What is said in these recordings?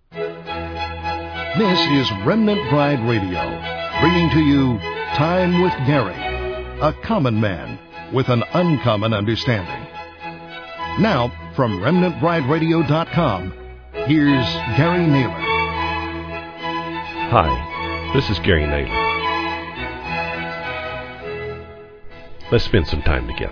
This is Remnant Bride Radio, bringing to you Time with Gary, a common man with an uncommon understanding. Now, from RemnantBrideRadio.com, here's Gary Naylor. Hi, this is Gary Naylor. Let's spend some time together.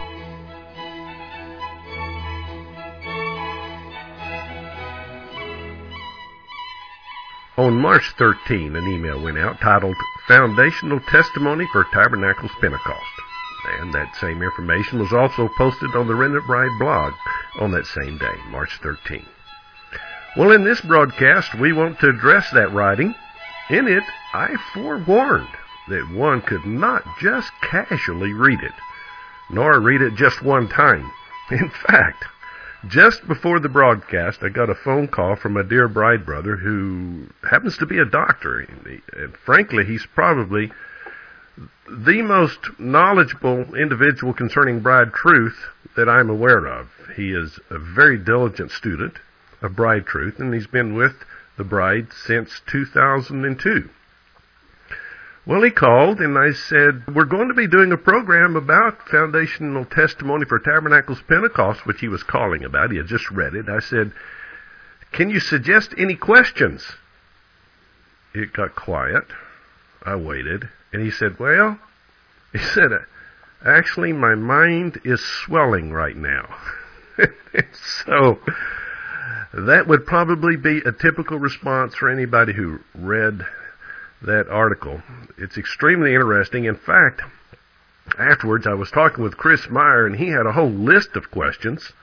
On March 13, an email went out titled Foundational Testimony for Tabernacles Pentecost. And that same information was also posted on the Remnant Bride blog on that same day, March 13. Well, in this broadcast, we want to address that writing. In it, I forewarned that one could not just casually read it, nor read it just one time. In fact, just before the broadcast, I got a phone call from a dear bride brother who happens to be a doctor. And frankly, he's probably the most knowledgeable individual concerning bride truth that I'm aware of. He is a very diligent student of bride truth, and he's been with the bride since 2002. Well, he called, and I said, we're going to be doing a program about foundational testimony for Tabernacles Pentecost, which he was calling about. He had just read it. I said, can you suggest any questions? It got quiet. I waited, and he said, actually, my mind is swelling right now. So that would probably be a typical response for anybody who read that article. It's extremely interesting. In fact, afterwards I was talking with Chris Meyer, and he had a whole list of questions.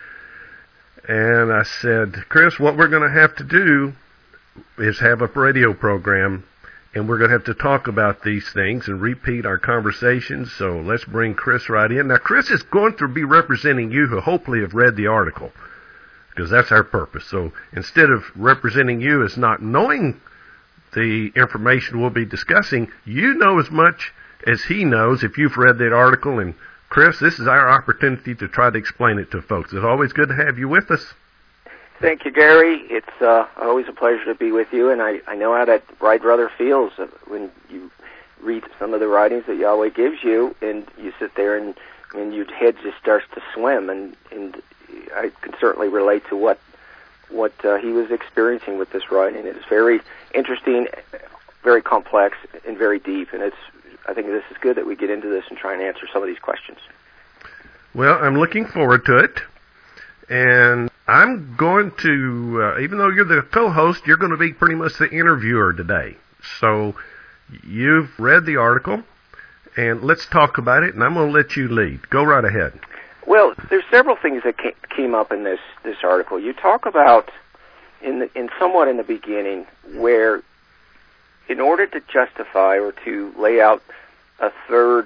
And I said, Chris, what we're going to have to do is have a radio program, and we're going to have to talk about these things and repeat our conversations. So let's bring Chris right in. Now, Chris is going to be representing you who hopefully have read the article, because that's our purpose. So instead of representing you as not knowing the information we'll be discussing, you know as much as he knows if you've read that article. And Chris, this is our opportunity to try to explain it to folks. It's always good to have you with us. Thank you, Gary. It's always a pleasure to be with you, and I know how that bride brother feels when you read some of the writings that Yahweh gives you, and you sit there and your head just starts to swim, and I can certainly relate to what he was experiencing with this writing. It's very interesting, very complex, and very deep, and I think this is good that we get into this and try and answer some of these questions. Well, I'm looking forward to it, and I'm going to, even though you're the co-host, you're going to be pretty much the interviewer today. So you've read the article, and let's talk about it, and I'm going to let you lead. Go right ahead. Well, there's several things that came up in this article. You talk about in somewhat in the beginning where, in order to justify or to lay out a third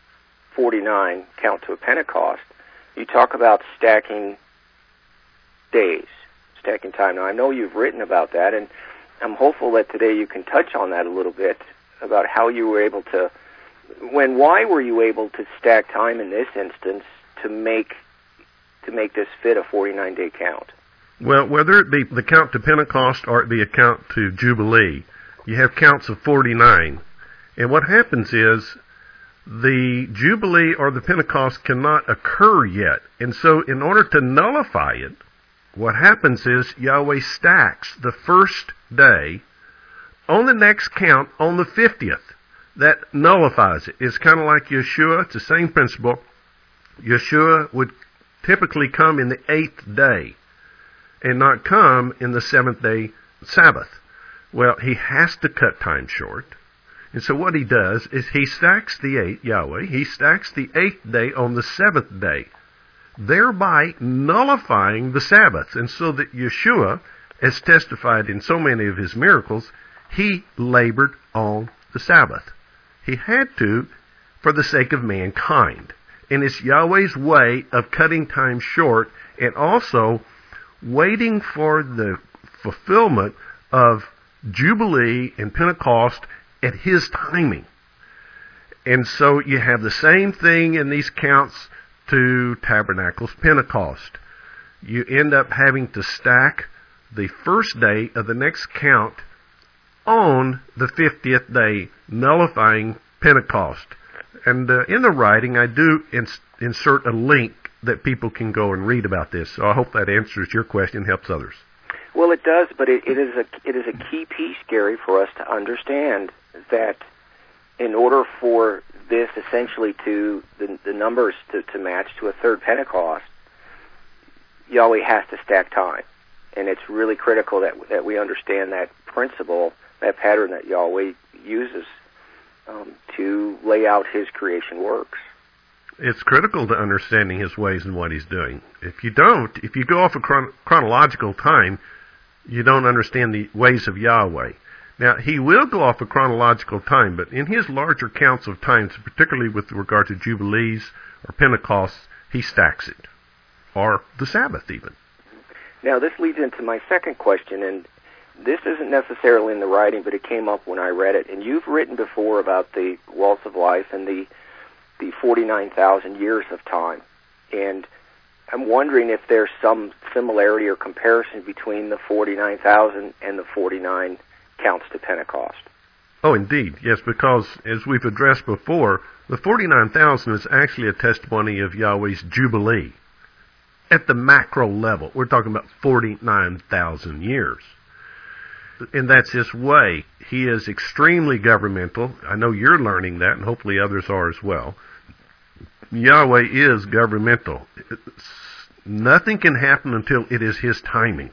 49 count to a Pentecost, you talk about stacking days, stacking time. Now, I know you've written about that, and I'm hopeful that today you can touch on that a little bit about how you were able to, why were you able to stack time in this instance to make this fit a 49-day count? Well, whether it be the count to Pentecost or it be a count to Jubilee, you have counts of 49. And what happens is the Jubilee or the Pentecost cannot occur yet. And so in order to nullify it, what happens is Yahweh stacks the first day on the next count on the 50th. That nullifies it. It's kind of like Yeshua. It's the same principle. Yeshua would typically come in the 8th day and not come in the 7th day Sabbath. Well, he has to cut time short. And so what he does is he stacks the 8th, Yahweh, he stacks the 8th day on the 7th day, thereby nullifying the Sabbath. And so that Yeshua, as testified in so many of his miracles, he labored on the Sabbath. He had to for the sake of mankind. And it's Yahweh's way of cutting time short and also waiting for the fulfillment of Jubilee and Pentecost at his timing. And so you have the same thing in these counts to Tabernacles Pentecost. You end up having to stack the first day of the next count on the 50th day, nullifying Pentecost. And in the writing, I do insert a link that people can go and read about this. So I hope that answers your question and helps others. Well, it does, but it is a key piece, Gary, for us to understand that in order for this essentially to the numbers to match to a third Pentecost, Yahweh has to stack time. And it's really critical that we understand that principle, that pattern that Yahweh uses to lay out his creation works. It's critical to understanding his ways and what he's doing. If you go off of chronological time, you don't understand the ways of Yahweh. Now, he will go off of chronological time, but in his larger counts of times, particularly with regard to Jubilees or Pentecost, he stacks it, or the Sabbath even. Now, this leads into my second question, and this isn't necessarily in the writing, but it came up when I read it. And you've written before about the walls of life and the 49,000 years of time. And I'm wondering if there's some similarity or comparison between the 49,000 and the 49 counts to Pentecost. Oh, indeed. Yes, because as we've addressed before, the 49,000 is actually a testimony of Yahweh's Jubilee. At the macro level, we're talking about 49,000 years. And that's his way. He is extremely governmental. I know you're learning that, and hopefully others are as well. Yahweh is governmental. Nothing can happen until it is his timing.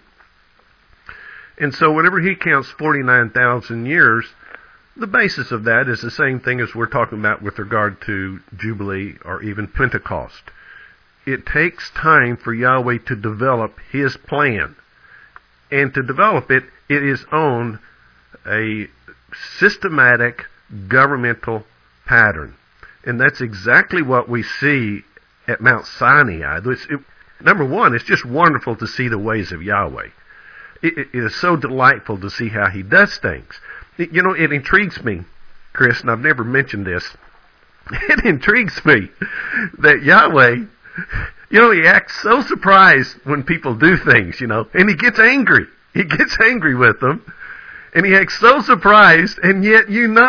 And so whenever he counts 49,000 years, the basis of that is the same thing as we're talking about with regard to Jubilee or even Pentecost. It takes time for Yahweh to develop his plan. And to develop it, it is on a systematic governmental pattern. And that's exactly what we see at Mount Sinai. Number one, it's just wonderful to see the ways of Yahweh. It is so delightful to see how he does things. It intrigues me, Chris, and I've never mentioned this. It intrigues me that Yahweh, he acts so surprised when people do things, and he gets angry. He gets angry with them, and he acts so surprised, and yet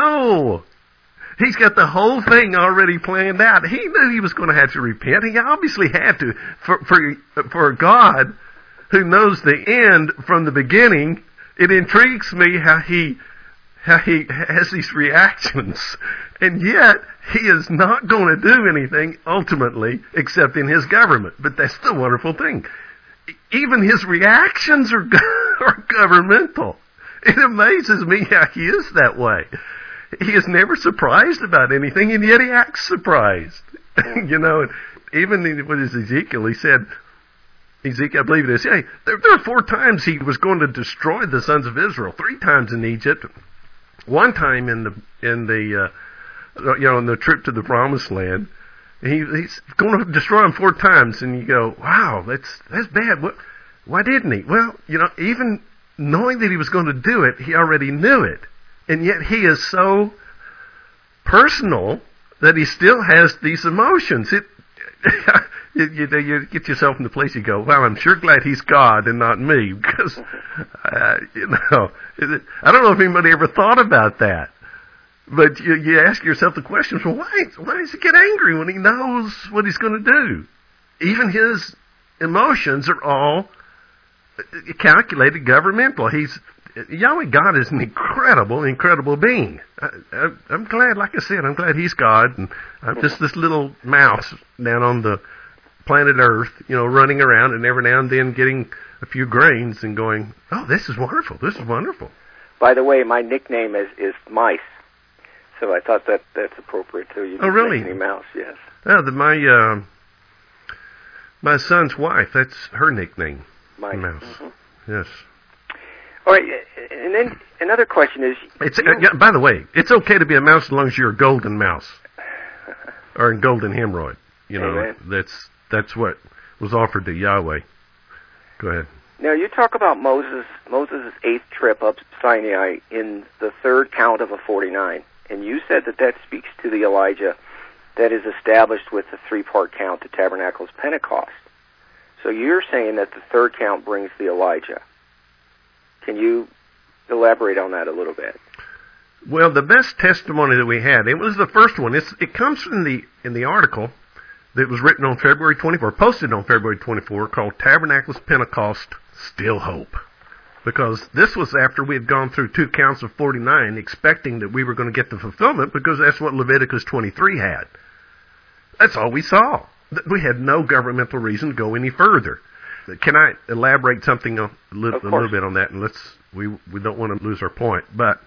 he's got the whole thing already planned out. He knew he was going to have to repent. He obviously had to. For God, who knows the end from the beginning, it intrigues me how he has these reactions, and yet he is not going to do anything ultimately except in his government. But that's the wonderful thing. Even his reactions are governmental. It amazes me how he is that way. He is never surprised about anything, and yet he acts surprised. Even with Ezekiel, he said, Ezekiel, I believe it is, hey, there are 4 times he was going to destroy the sons of Israel. 3 times in Egypt, 1 time in the trip to the Promised Land. He's going to destroy them 4 times, and you go, wow, that's bad. Why didn't he? Well, even knowing that he was going to do it, he already knew it. And yet he is so personal that he still has these emotions. You get yourself in the place you go, well, I'm sure glad he's God and not me, because, I don't know if anybody ever thought about that. But you ask yourself the question, well, why does he get angry when he knows what he's going to do? Even his emotions are all calculated governmental. Yahweh God is an incredible being. I'm glad, like I said, I'm glad he's God, and I'm just this little mouse down on the planet Earth, running around and every now and then getting a few grains and going, oh, this is wonderful, this is wonderful. By the way, my nickname is Mice, so I thought that's appropriate too. You oh, really? Nickname Mouse, yes. My son's wife, that's her nickname. Mice. Mouse. Mm-hmm. Yes. All right, and then another question is... by the way, it's okay to be a mouse as long as you're a golden mouse. Or a golden hemorrhoid. That's what was offered to Yahweh. Go ahead. Now, you talk about Moses' 8th trip up Sinai in the 3rd count of a 49, and you said that speaks to the Elijah that is established with the 3-part count, the Tabernacle's Pentecost. So you're saying that the 3rd count brings the Elijah. Can you elaborate on that a little bit? Well, the best testimony that we had, it was the first one. It comes from in the article that was written on February 24, posted on February 24, called Tabernacles Pentecost, Still Hope. Because this was after we had gone through 2 counts of 49, expecting that we were going to get the fulfillment, because that's what Leviticus 23 had. That's all we saw. We had no governmental reason to go any further. Can I elaborate something a little bit on that? And we don't want to lose our point, but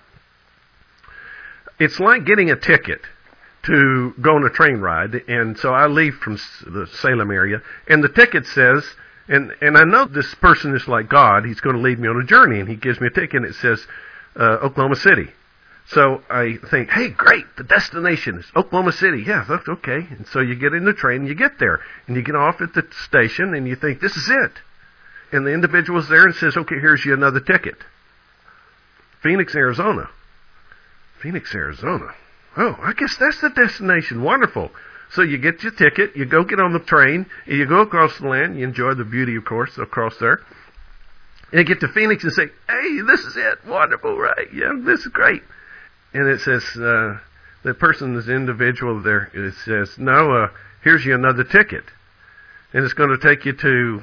it's like getting a ticket to go on a train ride, and so I leave from the Salem area, and the ticket says, and I know this person is like God, he's going to lead me on a journey, and he gives me a ticket, and it says Oklahoma City. So I think, hey, great, the destination is Oklahoma City. Yeah, that's okay. And so you get in the train, and you get there, and you get off at the station, and you think, this is it. And the individual's there and says, okay, here's you another ticket. Phoenix, Arizona. Phoenix, Arizona. Oh, I guess that's the destination. Wonderful. So you get your ticket, you go get on the train, and you go across the land, you enjoy the beauty, of course, across there. And you get to Phoenix and say, hey, this is it. Wonderful, right? Yeah, this is great. And it says, the person, this individual there, it says, no, here's you another ticket. And it's going to take you to,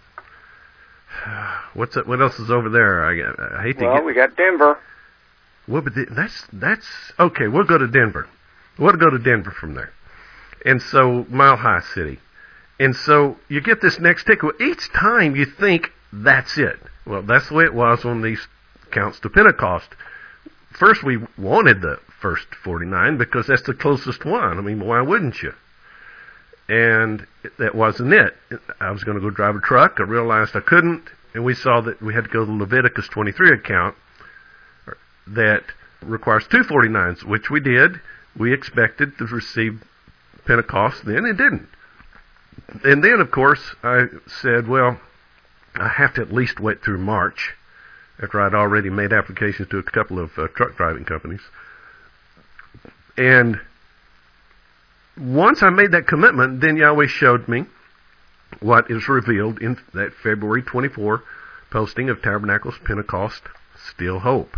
what else is over there? I hate to Well, we got Denver. Well, but that's okay. We'll go to Denver. We'll go to Denver from there, and so Mile High City, and so you get this next ticket. Well, each time you think that's it. Well, that's the way it was on these counts to Pentecost. First, we wanted the first 49 because that's the closest one. I mean, why wouldn't you? And that wasn't it. I was going to go drive a truck. I realized I couldn't, and we saw that we had to go to the Leviticus 23 account that requires 2 49s, which we did. We expected to receive Pentecost then, and didn't. And then, of course, I said, well, I have to at least wait through March, after I'd already made applications to a couple of truck driving companies. And once I made that commitment, then Yahweh showed me what is revealed in that February 24 posting of Tabernacles Pentecost, Still Hope.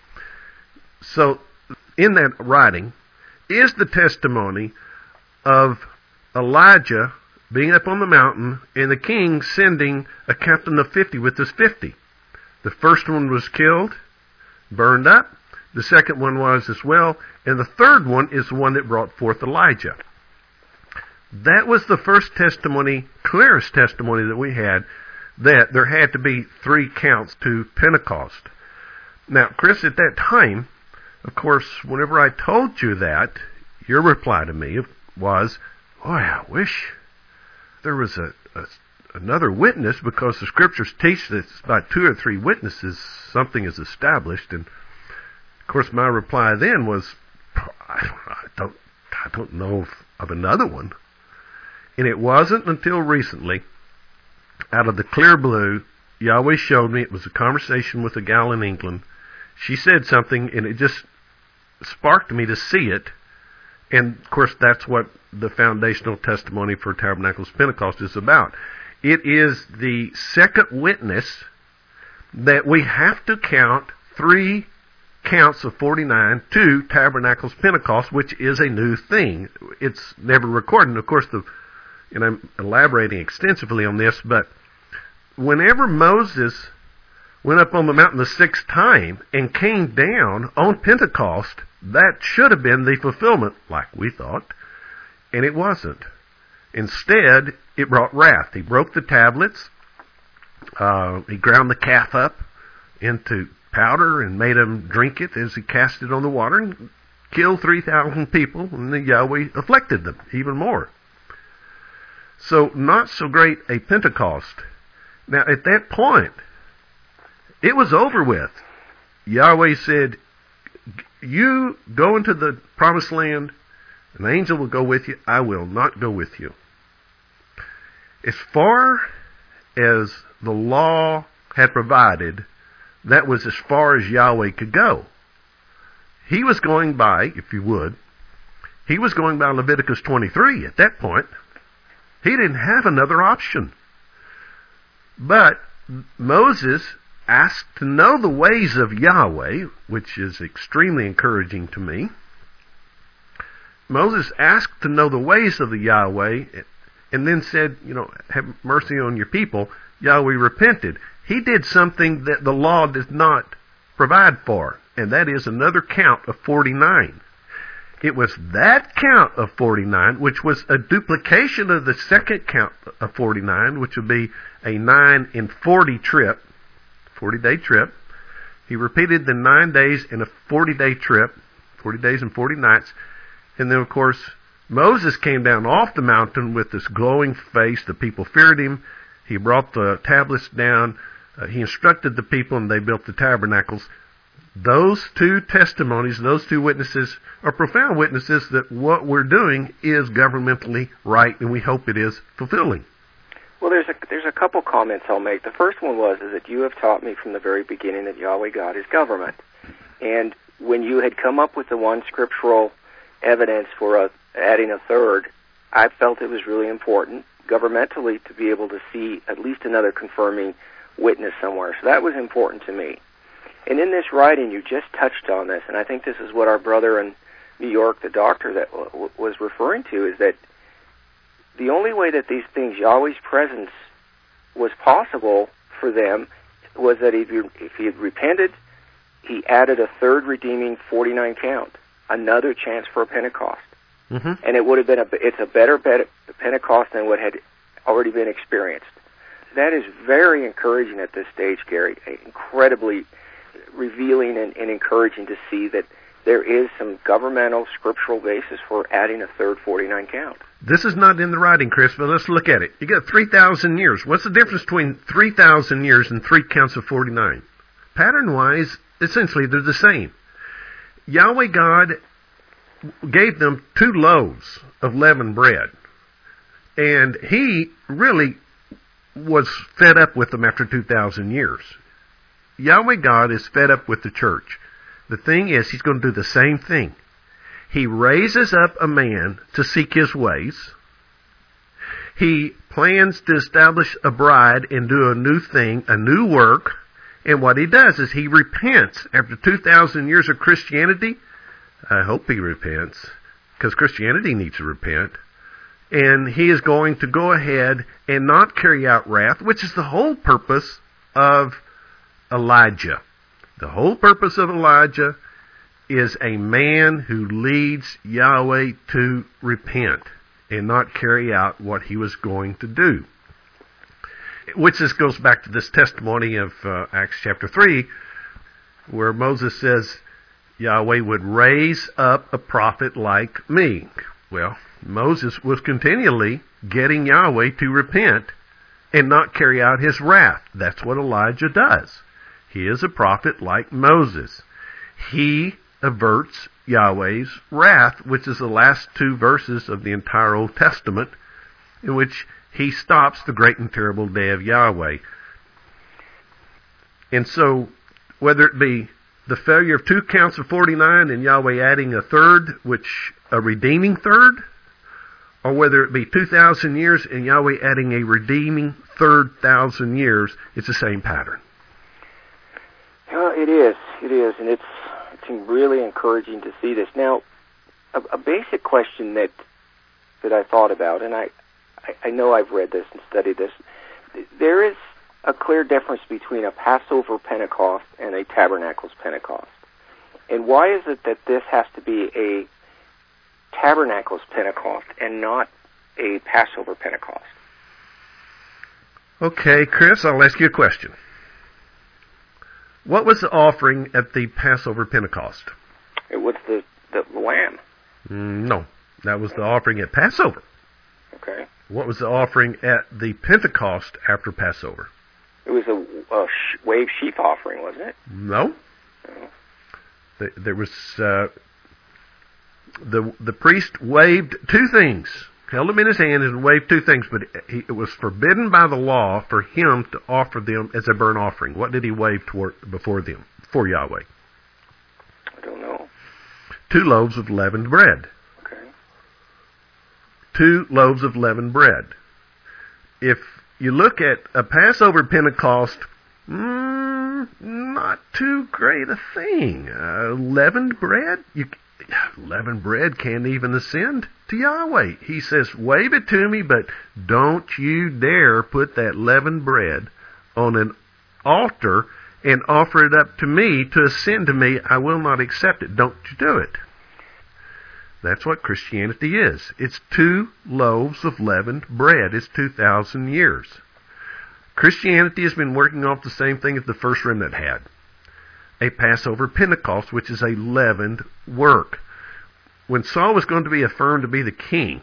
So, in that writing is the testimony of Elijah being up on the mountain and the king sending a captain of 50 with his 50. The first one was killed, burned up. The second one was as well. And the third one is the one that brought forth Elijah. That was the first testimony, clearest testimony that we had, that there had to be 3 counts to Pentecost. Now, Chris, at that time, of course, whenever I told you that, your reply to me was, boy, I wish there was another witness, because the scriptures teach that by 2 or 3 witnesses something is established. And of course, my reply then was, I don't know of another one. And it wasn't until recently, out of the clear blue, Yahweh showed me. It was a conversation with a gal in England. She said something, and it just sparked me to see it. And of course, that's what the foundational testimony for Tabernacles Pentecost is about. It is the second witness that we have to count 3 counts of 49 to Tabernacles Pentecost, which is a new thing. It's never recorded. And of course, and I'm elaborating extensively on this, but whenever Moses went up on the mountain the 6th time and came down on Pentecost, that should have been the fulfillment, like we thought, and it wasn't. Instead, it brought wrath. He broke the tablets. He ground the calf up into powder and made them drink it as he cast it on the water, and killed 3,000 people, and the Yahweh afflicted them even more. So, not so great a Pentecost. Now, at that point, it was over with. Yahweh said, you go into the promised land, an angel will go with you. I will not go with you. As far as the law had provided, that was as far as Yahweh could go. He was going by, if you would, he was going by Leviticus 23 at that point. He didn't have another option. But Moses asked to know the ways of Yahweh, which is extremely encouraging to me. Moses asked to know the ways of the Yahweh, and then said, have mercy on your people. Yahweh repented. He did something that the law does not provide for, and that is another count of 49. It was that count of 49, which was a duplication of the second count of 49, which would be a 9 and 40 trip, 40-day trip. He repeated the 9 days in a 40-day trip, 40 days and 40 nights. And then, of course, Moses came down off the mountain with this glowing face. The people feared him. He brought the tablets down. He instructed the people, and they built the tabernacles. Those two testimonies, those two witnesses, are profound witnesses that what we're doing is governmentally right, and we hope it is fulfilling. Well, there's a couple comments I'll make. The first one is that you have taught me from the very beginning that Yahweh God is government. And when you had come up with the one scriptural evidence for adding a third, I felt it was really important governmentally to be able to see at least another confirming witness somewhere. So that was important to me. And in this writing, you just touched on this, and I think this is what our brother in New York, the doctor, that was referring to, is that the only way that these things, Yahweh's presence, was possible for them was that if he had repented, he added a third redeeming 49 count, another chance for a Pentecost. Mm-hmm. And it would have been it's a better Pentecost than what had already been experienced. That is very encouraging at this stage, Gary, incredibly revealing and encouraging to see that there is some governmental scriptural basis for adding a third 49 count. This is not in the writing, Chris, but let's look at it. You got 3,000 years. What's the difference between 3,000 years and 3 counts of 49? Pattern-wise, essentially, they're the same. Yahweh God gave them 2 loaves of leavened bread, and he really was fed up with them after 2,000 years. Yahweh God is fed up with the church. The thing is, he's going to do the same thing. He raises up a man to seek his ways. He plans to establish a bride and do a new thing, a new work. And what he does is he repents. After 2,000 years of Christianity, I hope he repents, because Christianity needs to repent. And he is going to go ahead and not carry out wrath, which is the whole purpose of Elijah. The whole purpose of Elijah is a man who leads Yahweh to repent and not carry out what he was going to do. Which this goes back to this testimony of Acts chapter 3, where Moses says Yahweh would raise up a prophet like me. Well, Moses was continually getting Yahweh to repent and not carry out his wrath. That's what Elijah does. He is a prophet like Moses. He averts Yahweh's wrath, which is the last 2 verses of the entire Old Testament, in which he stops the great and terrible day of Yahweh. And so, whether it be the failure of 2 counts of 49 and Yahweh adding a third, which a redeeming third, or whether it be 2,000 years and Yahweh adding a redeeming third 1,000 years, it's the same pattern. It is, and it's really encouraging to see this. Now, a basic question that I thought about, and I know I've read this and studied this, there is a clear difference between a Passover Pentecost and a Tabernacles Pentecost. And why is it that this has to be a Tabernacles Pentecost and not a Passover Pentecost? Okay, Chris, I'll ask you a question. What was the offering at the Passover Pentecost? It was the lamb. No, that was the offering at Passover. Okay. What was the offering at the Pentecost after Passover? It was a wave sheaf offering, wasn't it? No. No. There was the priest waved 2 things. Held them in his hand and waved 2 things, but it was forbidden by the law for him to offer them as a burnt offering. What did he wave before Yahweh? I don't know. 2 loaves of leavened bread. Okay. 2 loaves of leavened bread. If you look at a Passover Pentecost, too great a thing. Leavened bread? Leavened bread can't even ascend to Yahweh. He says, wave it to me, but don't you dare put that leavened bread on an altar and offer it up to me to ascend to me. I will not accept it. Don't you do it. That's what Christianity is. It's 2 loaves of leavened bread. It's 2,000 years. Christianity has been working off the same thing that the first remnant had. A Passover Pentecost, which is a leavened work. When Saul was going to be affirmed to be the king,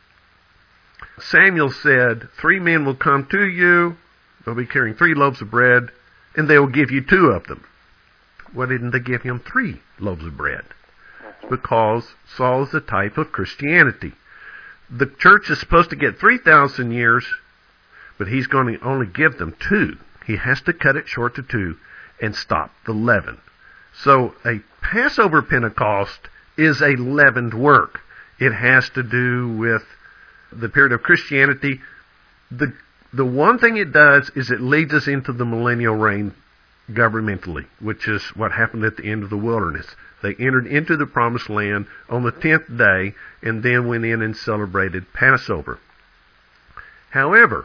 Samuel said, 3 men will come to you, they'll be carrying 3 loaves of bread, and they will give you 2 of them. Why didn't they give him 3 loaves of bread? Because Saul is a type of Christianity. The church is supposed to get 3,000 years, but he's going to only give them 2. He has to cut it short to 2 and stop the leaven. So a Passover Pentecost is a leavened work. It has to do with the period of Christianity. The one thing it does is it leads us into the millennial reign governmentally, which is what happened at the end of the wilderness. They entered into the promised land on the 10th day and then went in and celebrated Passover. However,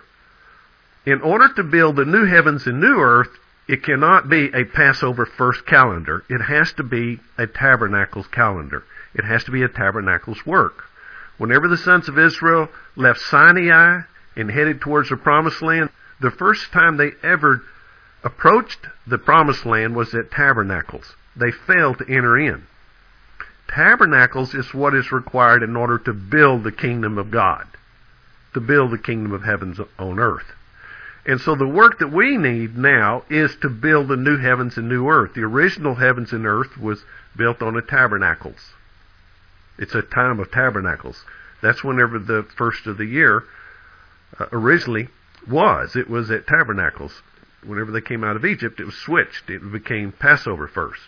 in order to build the new heavens and new earth, it cannot be a Passover first calendar. It has to be a tabernacles calendar. It has to be a tabernacles work. Whenever the sons of Israel left Sinai and headed towards the promised land, the first time they ever approached the promised land was at tabernacles. They failed to enter in. Tabernacles is what is required in order to build the kingdom of God, to build the kingdom of heavens on earth. And so the work that we need now is to build the new heavens and new earth. The original heavens and earth was built on the tabernacles. It's a time of tabernacles. That's whenever the first of the year originally was. It was at tabernacles. Whenever they came out of Egypt, it was switched. It became Passover first.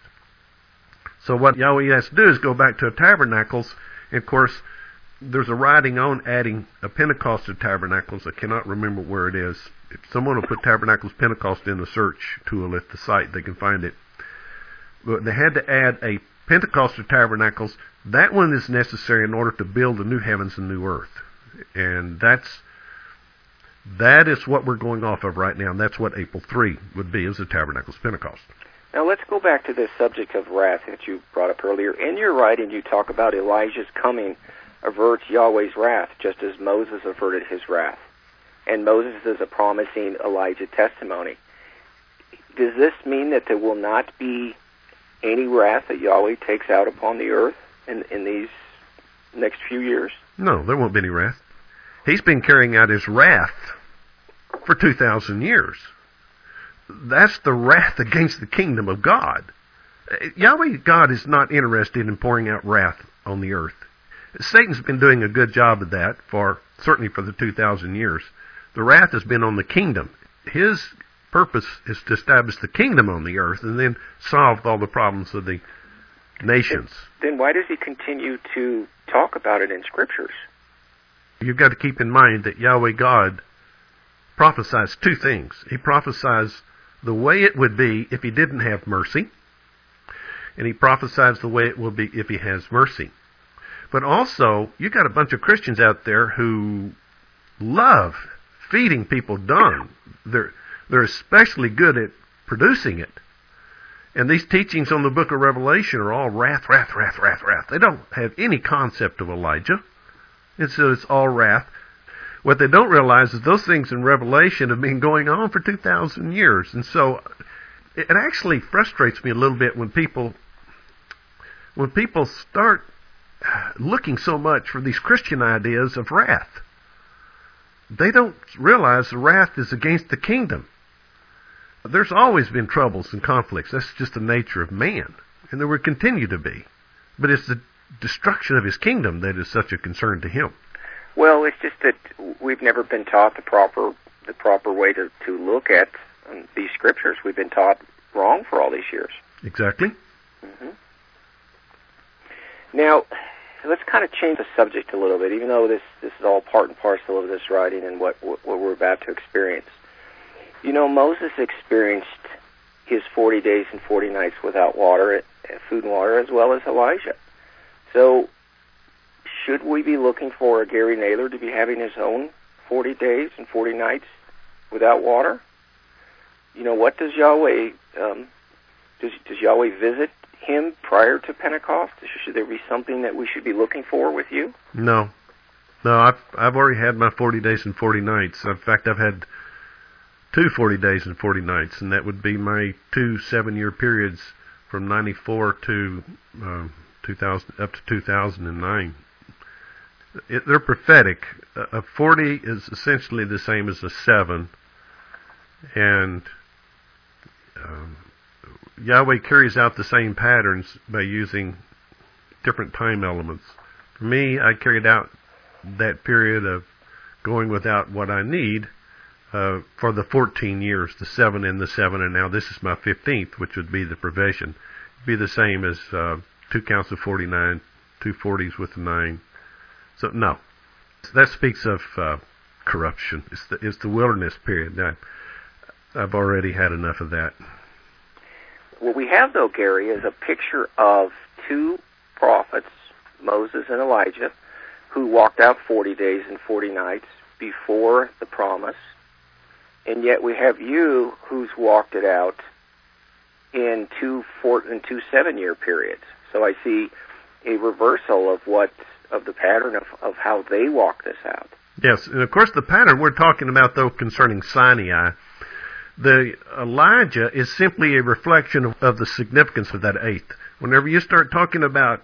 So what Yahweh has to do is go back to tabernacles. And of course, there's a writing on adding a Pentecost to tabernacles. I cannot remember where it is. If someone will put Tabernacles Pentecost in the search tool at the site, they can find it. But they had to add a Pentecost to Tabernacles. That one is necessary in order to build the new heavens and new earth. And that is what we're going off of right now. And that's what April 3 would be, is the Tabernacles Pentecost. Now let's go back to this subject of wrath that you brought up earlier. In your writing, you talk about Elijah's coming averts Yahweh's wrath, just as Moses averted his wrath. And Moses is a promising Elijah testimony. Does this mean that there will not be any wrath that Yahweh takes out upon the earth in these next few years? No, there won't be any wrath. He's been carrying out his wrath for 2,000 years. That's the wrath against the kingdom of God. Yahweh God is not interested in pouring out wrath on the earth. Satan's been doing a good job of that certainly for the 2,000 years. The wrath has been on the kingdom. His purpose is to establish the kingdom on the earth and then solve all the problems of the nations. Then why does he continue to talk about it in scriptures? You've got to keep in mind that Yahweh God prophesies 2 things. He prophesies the way it would be if he didn't have mercy, and he prophesies the way it will be if he has mercy. But also, you got a bunch of Christians out there who love feeding people dung. They're especially good at producing it. And these teachings on the book of Revelation are all wrath, wrath, wrath, wrath, wrath. They don't have any concept of Elijah. And so it's all wrath. What they don't realize is those things in Revelation have been going on for 2,000 years. And so it actually frustrates me a little bit when people start looking so much for these Christian ideas of wrath. They don't realize the wrath is against the kingdom. There's always been troubles and conflicts. That's just the nature of man. And there will continue to be. But it's the destruction of his kingdom that is such a concern to him. Well, it's just that we've never been taught the proper way to look at these scriptures. We've been taught wrong for all these years. Exactly. Mm-hmm. Now, let's kind of change the subject a little bit, even though this is all part and parcel of this writing and what we're about to experience. You know, Moses experienced his 40 days and 40 nights without water, food and water, as well as Elijah. So should we be looking for Gary Naylor to be having his own 40 days and 40 nights without water? You know, what does Yahweh, does Yahweh visit him prior to Pentecost? Should there be something that we should be looking for with you? No, I've already had my 40 days and 40 nights. In fact, I've had 2 40 days and 40 nights, and that would be my 2 7-year periods from 94 to 2000 up to 2009. They're prophetic. A 40 is essentially the same as a 7, and Yahweh carries out the same patterns by using different time elements. For me, I carried out that period of going without what I need for the 14 years, the 7 and the 7, and now this is my 15th, which would be the provision. It'd be the same as 2 counts of 49, 2 40s with a 9. So no, that speaks of corruption. It's the wilderness period. I've already had enough of that. What we have, though, Gary, is a picture of 2 prophets, Moses and Elijah, who walked out 40 days and 40 nights before the promise, and yet we have you who's walked it out in 2 7-year periods. So I see a reversal of the pattern of how they walk this out. Yes, and of course the pattern we're talking about, though, concerning Sinai, the Elijah is simply a reflection of the significance of that 8th. Whenever you start talking about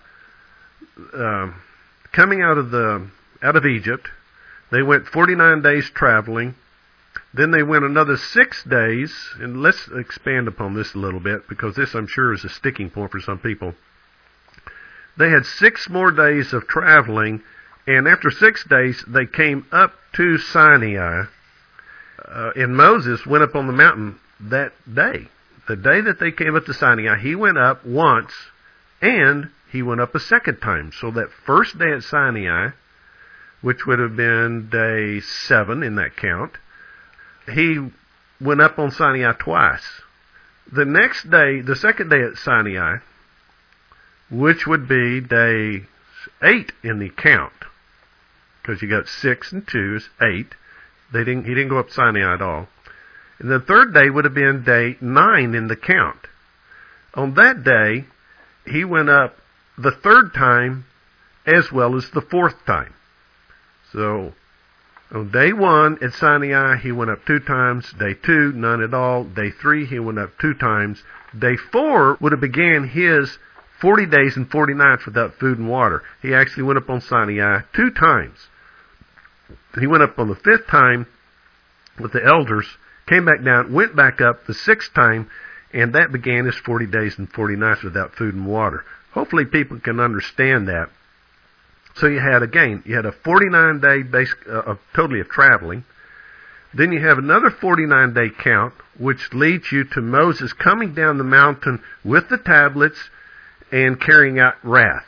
coming out of Egypt, they went 49 days traveling. Then they went another 6 days, and let's expand upon this a little bit, because this, I'm sure, is a sticking point for some people. They had 6 more days of traveling, and after 6 days, they came up to Sinai, and Moses went up on the mountain that day. The day that they came up to Sinai, he went up once, and he went up a second time. So that first day at Sinai, which would have been day 7 in that count, he went up on Sinai twice. The next day, the second day at Sinai, which would be day 8 in the count, because you got 6 and 2 is 8. He didn't go up Sinai at all. And the third day would have been day 9 in the count. On that day, he went up the 3rd time as well as the 4th time. So on day 1 at Sinai, he went up 2 times. Day 2, none at all. Day 3, he went up 2 times. Day 4 would have began his 40 days and 40 nights without food and water. He actually went up on Sinai 2 times. He went up on the 5th time with the elders, came back down, went back up the 6th time, and that began his 40 days and 40 nights without food and water. Hopefully people can understand that. So you had a 49-day totally of traveling. Then you have another 49-day count, which leads you to Moses coming down the mountain with the tablets and carrying out wrath.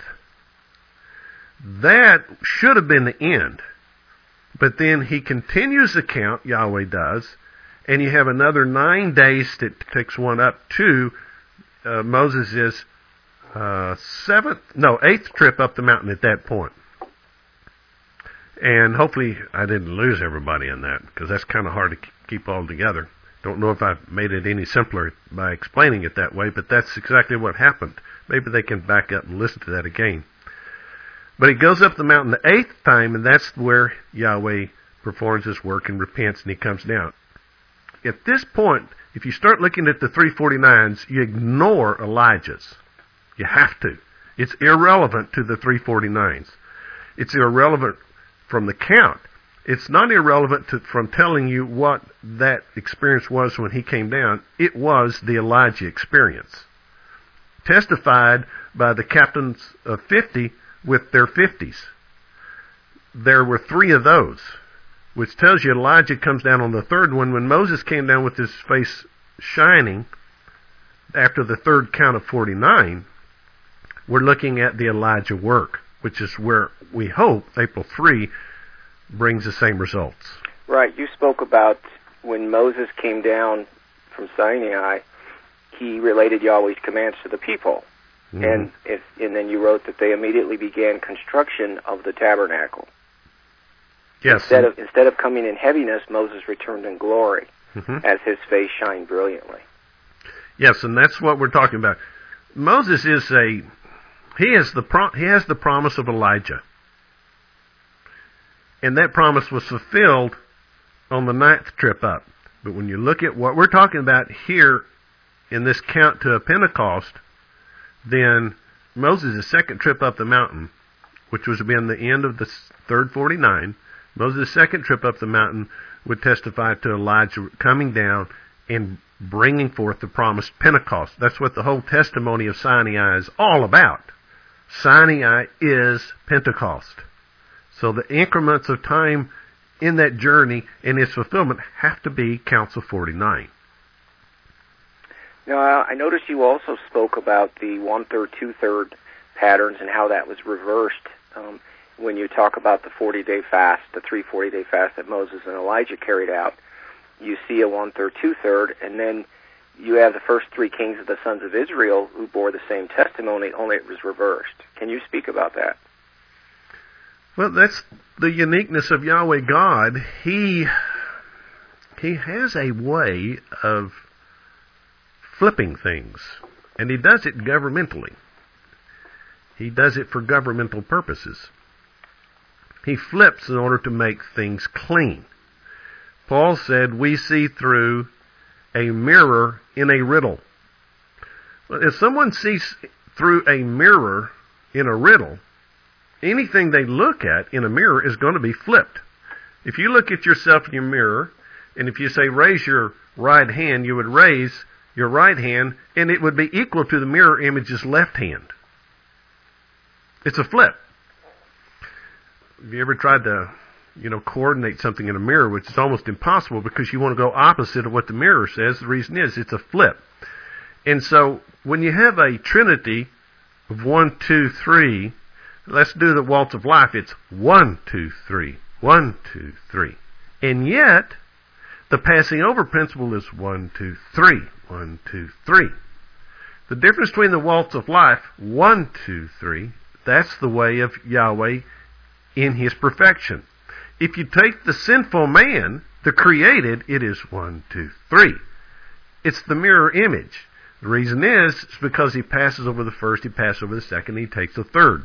That should have been the end. But then he continues the count, Yahweh does, and you have another 9 days that takes one up to Moses' 8th trip up the mountain at that point. And hopefully I didn't lose everybody in that, because that's kind of hard to keep all together. Don't know if I've made it any simpler by explaining it that way, but that's exactly what happened. Maybe they can back up and listen to that again. But he goes up the mountain the 8th time, and that's where Yahweh performs his work and repents, and he comes down. At this point, if you start looking at the 349s, you ignore Elijah's. You have to. It's irrelevant to the 349s. It's irrelevant from the count. It's not irrelevant from telling you what that experience was when he came down. It was the Elijah experience, testified by the captains of 50 with their 50s. There were 3 of those, which tells you Elijah comes down on the 3rd one. When Moses came down with his face shining after the 3rd count of 49, we're looking at the Elijah work, which is where we hope April 3 brings the same results. Right. You spoke about when Moses came down from Sinai, he related Yahweh's commands to the people. Mhm. And then you wrote that they immediately began construction of the tabernacle. Yes. Instead of coming in heaviness, Moses returned in glory, Mhm. as his face shined brilliantly. Yes, and that's what we're talking about. Moses he has the promise of Elijah. And that promise was fulfilled on the 9th trip up. But when you look at what we're talking about here in this count to a Pentecost, then Moses' second trip up the mountain, which was been the end of the third 49, Moses' second trip up the mountain would testify to Elijah coming down and bringing forth the promised Pentecost. That's what the whole testimony of Sinai is all about. Sinai is Pentecost. So the increments of time in that journey and its fulfillment have to be Council 49. Now, I noticed you also spoke about the 1/3, 2/3 patterns and how that was reversed when you talk about the 40-day fast, the 340-day fast that Moses and Elijah carried out. You see a 1/3, 2/3, and then you have the first 3 kings of the sons of Israel who bore the same testimony, only it was reversed. Can you speak about that? Well, that's the uniqueness of Yahweh God. He has a way of flipping things, and he does it governmentally. He does it for governmental purposes. He flips in order to make things clean. Paul said, we see through a mirror in a riddle. Well, if someone sees through a mirror in a riddle, anything they look at in a mirror is going to be flipped. If you look at yourself in your mirror, and if you say, raise your right hand, you would raise your right hand, and it would be equal to the mirror image's left hand. It's a flip. Have you ever tried to, coordinate something in a mirror, which is almost impossible because you want to go opposite of what the mirror says? The reason is it's a flip. And so when you have a trinity of 1, 2, 3, let's do the waltz of life. It's 1, 2, 3, 1, 2, 3. And yet, the passing over principle is 1, 2, 3, 1, 2, 3. The difference between the waltz of life, 1, 2, 3, that's the way of Yahweh in His perfection. If you take the sinful man, the created, it is 1, 2, 3. It's the mirror image. The reason is, it's because he passes over the first, he passes over the second, he takes the third.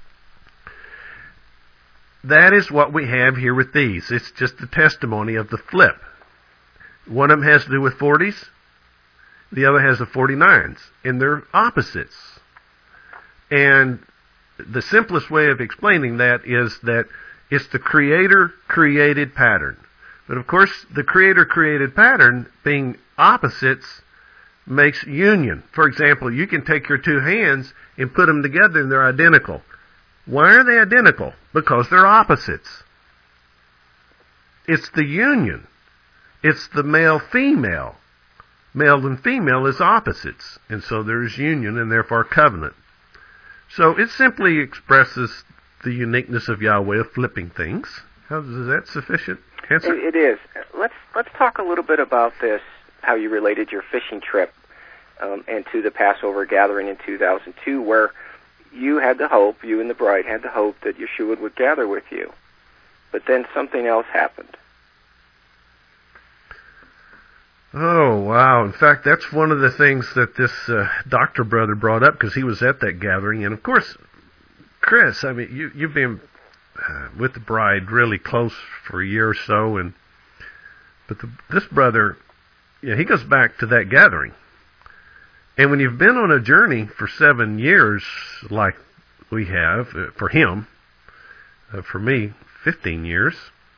That is what we have here with these. It's just the testimony of the flip. One of them has to do with 40s, the other has the 49s, and they're opposites. And the simplest way of explaining that is that it's the Creator-created pattern. But of course, the Creator-created pattern, being opposites, makes union. For example, you can take your 2 hands and put them together and they're identical. Why are they identical? Because they're opposites. It's the union. It's the male-female. Male and female is opposites. And so there's union and therefore covenant. So it simply expresses the uniqueness of Yahweh of flipping things. Is that sufficient answer? It is. Let's talk a little bit about this, how you related your fishing trip and to the Passover gathering in 2002, where you had the hope, you and the bride had the hope that Yeshua would gather with you. But then something else happened. Oh, wow. In fact, that's one of the things that this doctor brother brought up because he was at that gathering. And, of course, Chris, I mean, you've been with the bride really close for a year or so. But this brother, he goes back to that gathering. And when you've been on a journey for 7 years, like we have, for him, for me, 15 years,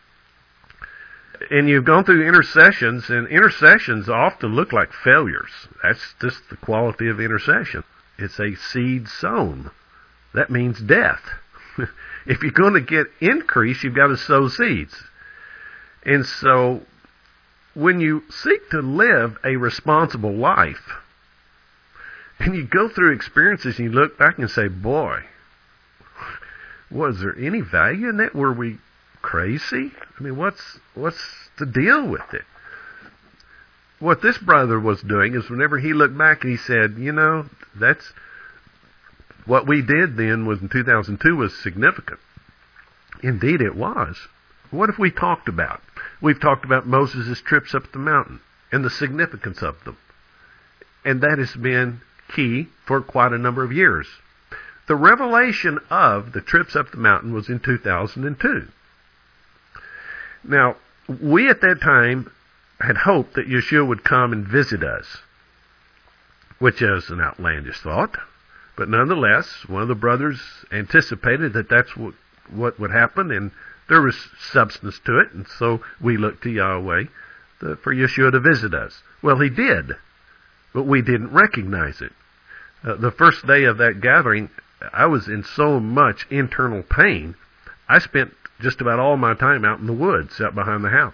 and you've gone through intercessions, and intercessions often look like failures. That's just the quality of intercession. It's a seed sown. That means death. If you're going to get increase, you've got to sow seeds. And so, when you seek to live a responsible life, and you go through experiences and you look back and say, boy, was there any value in that? Were we crazy? I mean, what's the deal with it? what this brother was doing is whenever he looked back and he said, that's what we did then was in 2002 was significant. Indeed it was. What have we talked about? We've talked about Moses' trips up the mountain and the significance of them. And that has been key for quite a number of years. The revelation of the trips up the mountain was in 2002. Now, we at that time had hoped that Yeshua would come and visit us, which is an outlandish thought. But nonetheless, one of the brothers anticipated that that's what would happen, and there was substance to it, and so we looked to Yahweh for Yeshua to visit us. Well, he did, but we didn't recognize it. The first day of that gathering, I was in so much internal pain, I spent just about all my time out in the woods, out behind the house.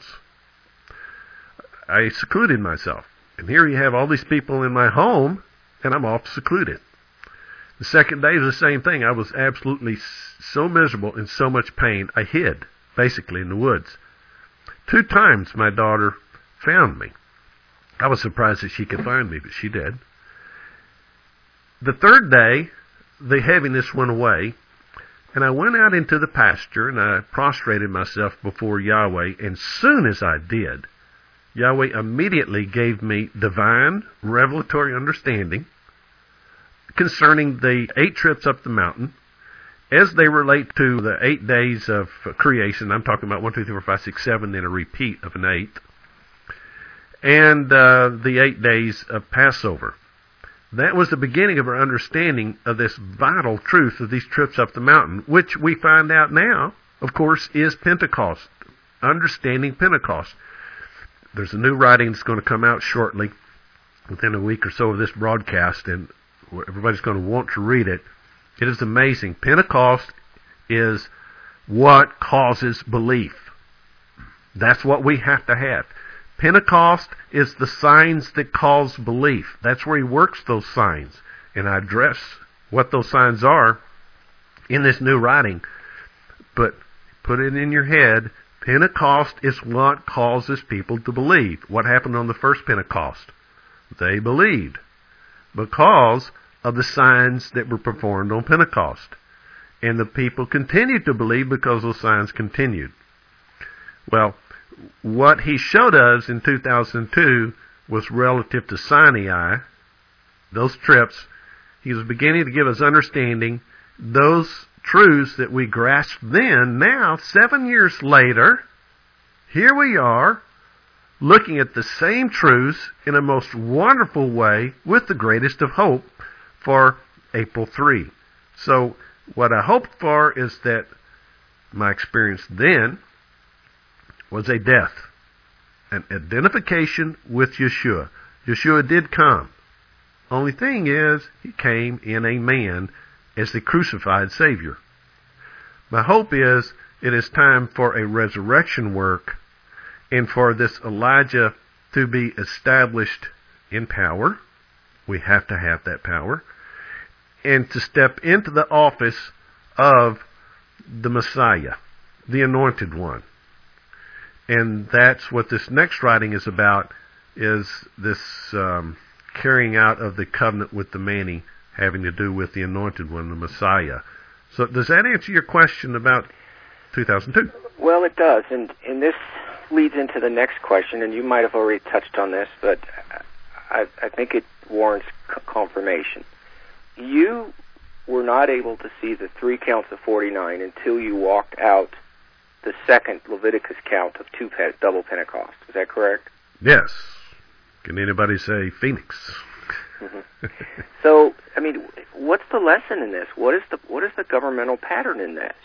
I secluded myself. And here you have all these people in my home, and I'm off secluded. The second day was the same thing. I was absolutely so miserable, in so much pain, I hid, basically, in the woods. 2 times my daughter found me. I was surprised that she could find me, but she did. The third day, the heaviness went away, and I went out into the pasture, and I prostrated myself before Yahweh, and soon as I did, Yahweh immediately gave me divine revelatory understanding concerning the 8 trips up the mountain as they relate to the 8 days of creation. I'm talking about 1, 2, 3, 4, 5, 6, 7, then a repeat of an 8th. And the 8 days of Passover. That was the beginning of our understanding of this vital truth of these trips up the mountain, which we find out now, of course, is Pentecost. Understanding Pentecost. There's a new writing that's going to come out shortly, within a week or so of this broadcast, and everybody's going to want to read it. It is amazing. Pentecost is what causes belief. That's what we have to have. Pentecost is the signs that cause belief. That's where he works those signs. And I address what those signs are in this new writing. But put it in your head, Pentecost is what causes people to believe. What happened on the first Pentecost? They believed because of the signs that were performed on Pentecost. And the people continued to believe because those signs continued. Well, what he showed us in 2002 was relative to Sinai, those trips. He was beginning to give us understanding those truths that we grasped then. Now, 7 years later, here we are, looking at the same truths in a most wonderful way with the greatest of hope for April 3. So, what I hoped for is that my experience then was a death, an identification with Yeshua. Yeshua did come. Only thing is, he came in a man as the crucified Savior. My hope is it is time for a resurrection work and for this Elijah to be established in power. We have to have that power. And to step into the office of the Messiah, the Anointed One. And that's what this next writing is about, is this carrying out of the covenant with the Many, having to do with the Anointed One, the Messiah. So does that answer your question about 2002? Well, it does. And this leads into the next question, and you might have already touched on this, but I think it warrants confirmation. You were not able to see the 3 counts of 49 until you walked out the second Leviticus count of 2 double Pentecost. Is that correct? Yes. Can anybody say Phoenix? Mm-hmm. So, I mean, what's the lesson in this? What is the governmental pattern in this?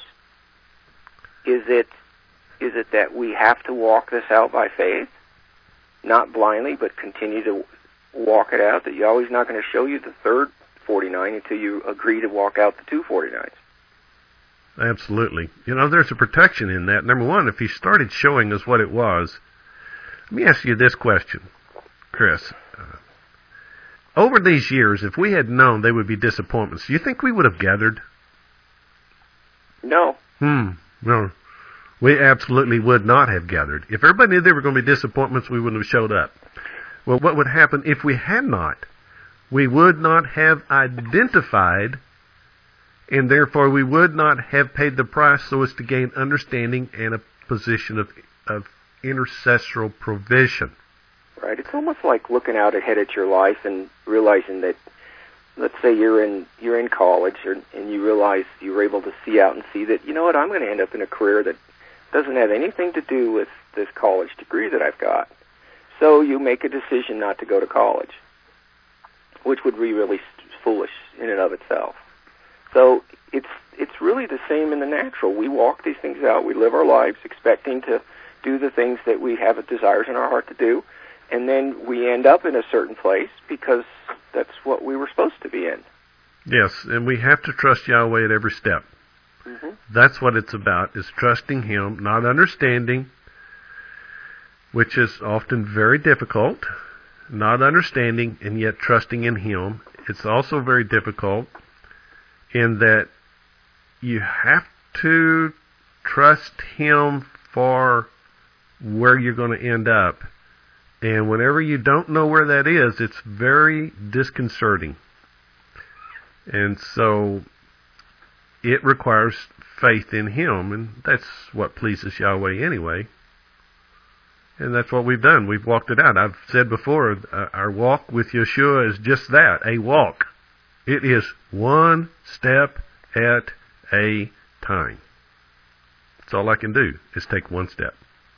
Is it that we have to walk this out by faith, not blindly, but continue to walk it out? That Yahweh's not going to show you the third 49 until you agree to walk out the 2 49s? Absolutely. There's a protection in that. Number one, if he started showing us what it was, let me ask you this question, Chris. Over these years, if we had known they would be disappointments, do you think we would have gathered? No. No. We absolutely would not have gathered. If everybody knew there were going to be disappointments, we wouldn't have showed up. Well, what would happen if we had not? We would not have identified, and therefore we would not have paid the price so as to gain understanding and a position of intercessoral provision. Right. It's almost like looking out ahead at your life and realizing that, let's say you're in college and you realize you were able to see out and see that, you know what, I'm going to end up in a career that doesn't have anything to do with this college degree that I've got. So you make a decision not to go to college, which would be really foolish in and of itself. So it's really the same in the natural. We walk these things out. We live our lives expecting to do the things that we have desires in our heart to do, and then we end up in a certain place because that's what we were supposed to be in. Yes, and we have to trust Yahweh at every step. Mm-hmm. That's what it's about, is trusting Him, not understanding, which is often very difficult, not understanding and yet trusting in Him. It's also very difficult in that you have to trust Him for where you're going to end up. And whenever you don't know where that is, it's very disconcerting. And so it requires faith in Him, and that's what pleases Yahweh anyway. And that's what we've done. We've walked it out. I've said before, our walk with Yeshua is just that, a walk. It is one step at a time. That's all I can do, is take one step.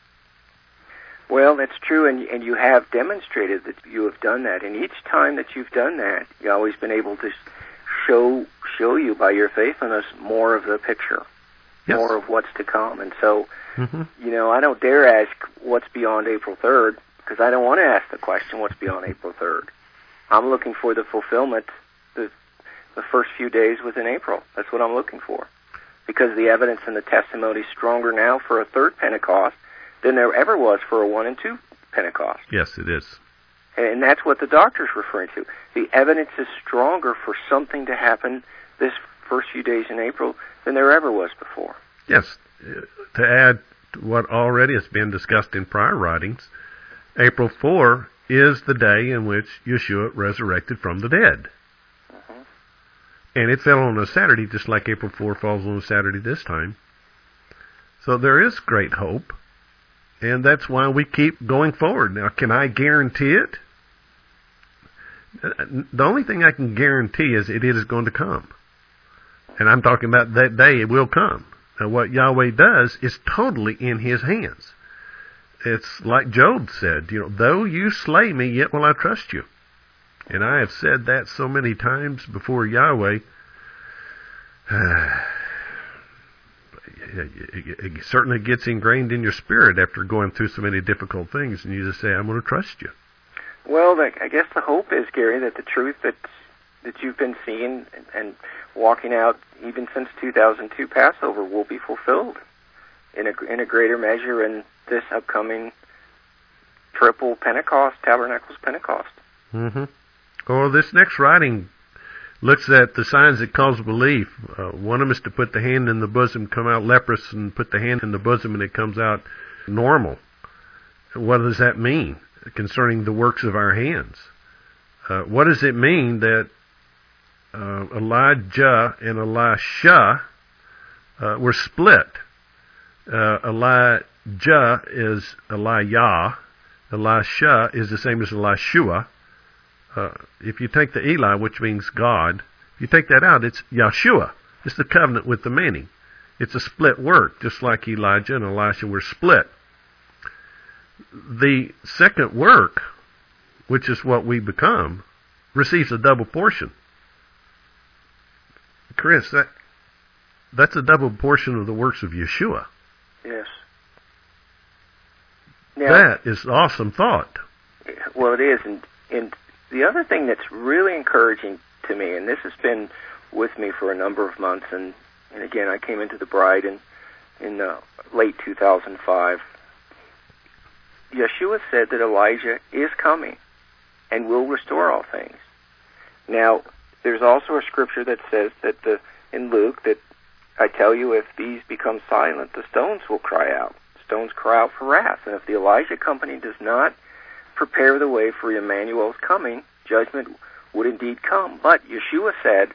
Well, that's true, and you have demonstrated that you have done that. And each time that you've done that, Yahweh's been able to show you by your faithfulness more of the picture, yes, more of what's to come. And so, I don't dare ask what's beyond April 3rd, because I don't want to ask the question, what's beyond April 3rd? I'm looking for the fulfillment, the first few days within April. That's what I'm looking for, because the evidence and the testimony is stronger now for a third Pentecost than there ever was for a 1 and 2 Pentecost. Yes, it is. And that's what the doctor's referring to. The evidence is stronger for something to happen this first few days in April than there ever was before. Yes. To add to what already has been discussed in prior writings, April 4 is the day in which Yeshua resurrected from the dead. Mm-hmm. And it fell on a Saturday, just like April 4 falls on a Saturday this time. So there is great hope. And that's why we keep going forward. Now, can I guarantee it? The only thing I can guarantee is it is going to come. And I'm talking about that day it will come. Now, what Yahweh does is totally in His hands. It's like Job said, though you slay me, yet will I trust you. And I have said that so many times before Yahweh. It certainly gets ingrained in your spirit after going through so many difficult things, and you just say, I'm going to trust you. Well, I guess the hope is, Gary, that the truth that you've been seeing and walking out even since 2002 Passover will be fulfilled in a greater measure in this upcoming triple Pentecost, Tabernacles Pentecost. Mm-hmm. Well, this next writing looks at the signs that cause belief. One of them is to put the hand in the bosom, come out leprous, and put the hand in the bosom, and it comes out normal. What does that mean concerning the works of our hands? What does it mean that Elijah and Elisha were split? Elijah is Elijah. Elisha is the same as Elishua. If you take the Eli, which means God, if you take that out, it's Yeshua. It's the covenant with the many. It's a split work, just like Elijah and Elisha were split. The second work, which is what we become, receives a double portion. Chris, that's a double portion of the works of Yeshua. Yes. Now, that is awesome thought. Well, it is, and the other thing that's really encouraging to me, and this has been with me for a number of months, and again, I came into the Bride in late 2005. Yeshua said that Elijah is coming and will restore all things. Now, there's also a scripture that says that in Luke that I tell you, if these become silent, the stones will cry out. Stones cry out for wrath. And if the Elijah company does not prepare the way for Emmanuel's coming, judgment would indeed come. But Yeshua said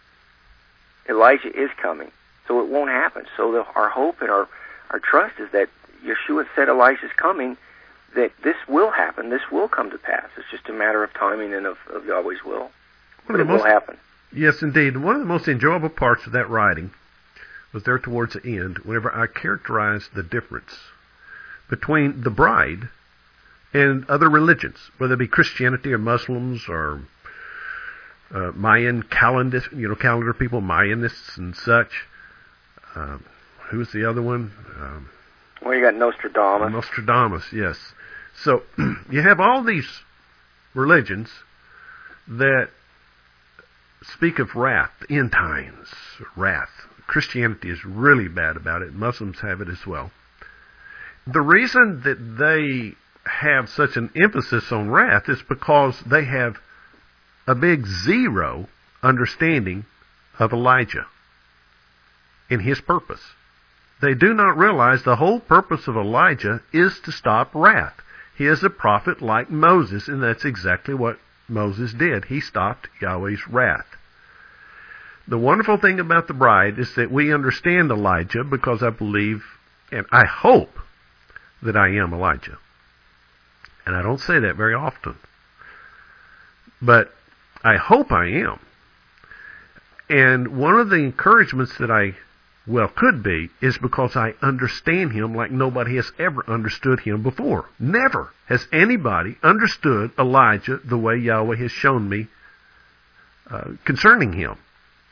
Elijah is coming, so it won't happen. So our hope and our trust is that Yeshua said Elijah's coming, that this will happen, this will come to pass. It's just a matter of timing and of Yahweh's will. But it will happen. Yes, indeed. One of the most enjoyable parts of that writing was there towards the end, whenever I characterized the difference between the bride and other religions, whether it be Christianity or Muslims or Mayan calendar people, Mayanists and such. Who was the other one? Well, you got Nostradamus. Nostradamus, yes. So you have all these religions that speak of wrath, end times, wrath. Christianity is really bad about it. Muslims have it as well. The reason that they have such an emphasis on wrath is because they have a big zero understanding of Elijah and his purpose. They do not realize the whole purpose of Elijah is to stop wrath. He is a prophet like Moses, and that's exactly what Moses did. He stopped Yahweh's wrath. The wonderful thing about the bride is that we understand Elijah because I believe, and I hope, that I am Elijah. And I don't say that very often. But I hope I am. And one of the encouragements that I could be is because I understand him like nobody has ever understood him before. Never has anybody understood Elijah the way Yahweh has shown me concerning him.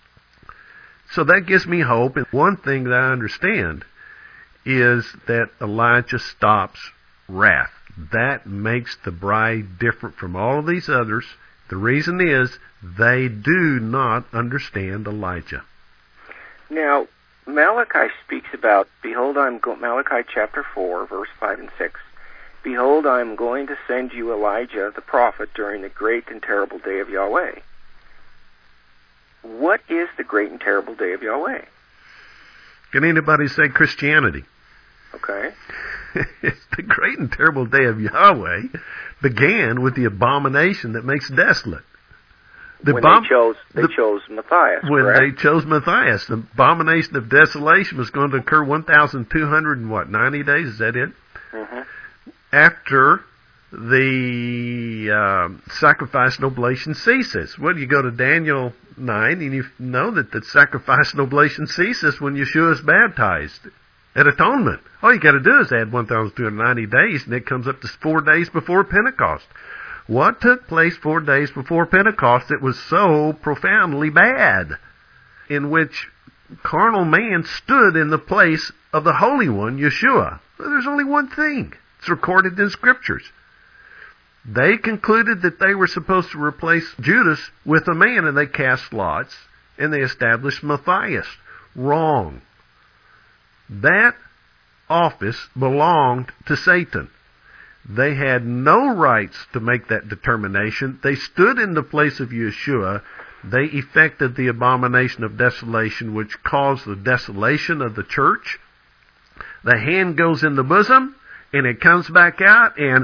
So that gives me hope. And one thing that I understand is that Elijah stops wrath. That makes the bride different from all of these others. The reason is they do not understand Elijah. Now, Malachi speaks about, Malachi chapter 4, verse 5 and 6. Behold, I am going to send you Elijah the prophet during the great and terrible day of Yahweh. What is the great and terrible day of Yahweh? Can anybody say Christianity? Okay. It's the great and terrible day of Yahweh began with the abomination that makes desolate. They chose Matthias. When correct? they chose Matthias, the abomination of desolation was going to occur 1,290 days. Is that it? Mm-hmm. After the sacrifice and oblation ceases. Well, you go to Daniel 9, and you know that the sacrifice and oblation ceases when Yeshua is baptized at atonement. All you got to do is add 1,290 days, and it comes up to 4 days before Pentecost. What took place 4 days before Pentecost that was so profoundly bad, in which carnal man stood in the place of the Holy One, Yeshua? Well, there's only one thing. It's recorded in Scriptures. They concluded that they were supposed to replace Judas with a man, and they cast lots, and they established Matthias. Wrong. That office belonged to Satan. They had no rights to make that determination. They stood in the place of Yeshua. They effected the abomination of desolation, which caused the desolation of the church. The hand goes in the bosom, and it comes back out, and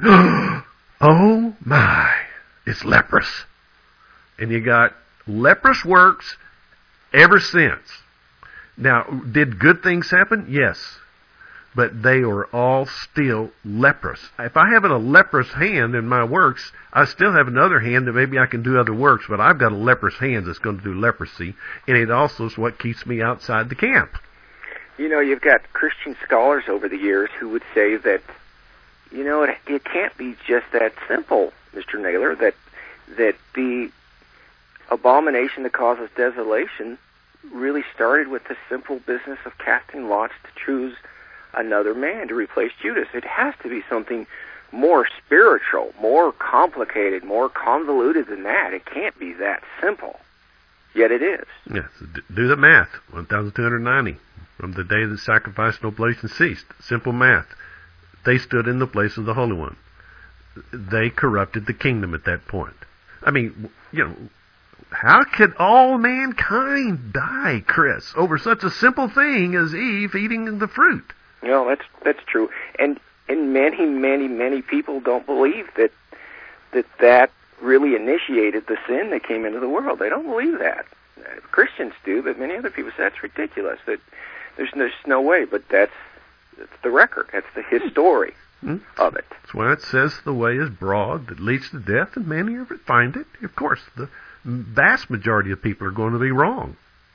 oh my, it's leprous. And you got leprous works ever since. Now, did good things happen? Yes. But they are all still leprous. If I have a leprous hand in my works, I still have another hand that maybe I can do other works, but I've got a leprous hand that's going to do leprosy, and it also is what keeps me outside the camp. You know, you've got Christian scholars over the years who would say that, you know, it can't be just that simple, Mr. Naylor, that the abomination that causes desolation really started with the simple business of casting lots to choose another man to replace Judas. It has to be something more spiritual, more complicated, more convoluted than that. It can't be that simple. Yet it is. Yes, do the math. 1,290 from the day that sacrifice and oblation ceased. Simple math. They stood in the place of the Holy One. They corrupted the kingdom at that point. I mean, you know, how could all mankind die, Chris, over such a simple thing as Eve eating the fruit? No, that's true. And many people don't believe that that really initiated the sin that came into the world. They don't believe that. Christians do, but many other people say that's ridiculous. That there's no way. But that's the record. That's the history of it. That's why it says the way is broad that leads to death, and many of it find it. Of course, the vast majority of people are going to be wrong.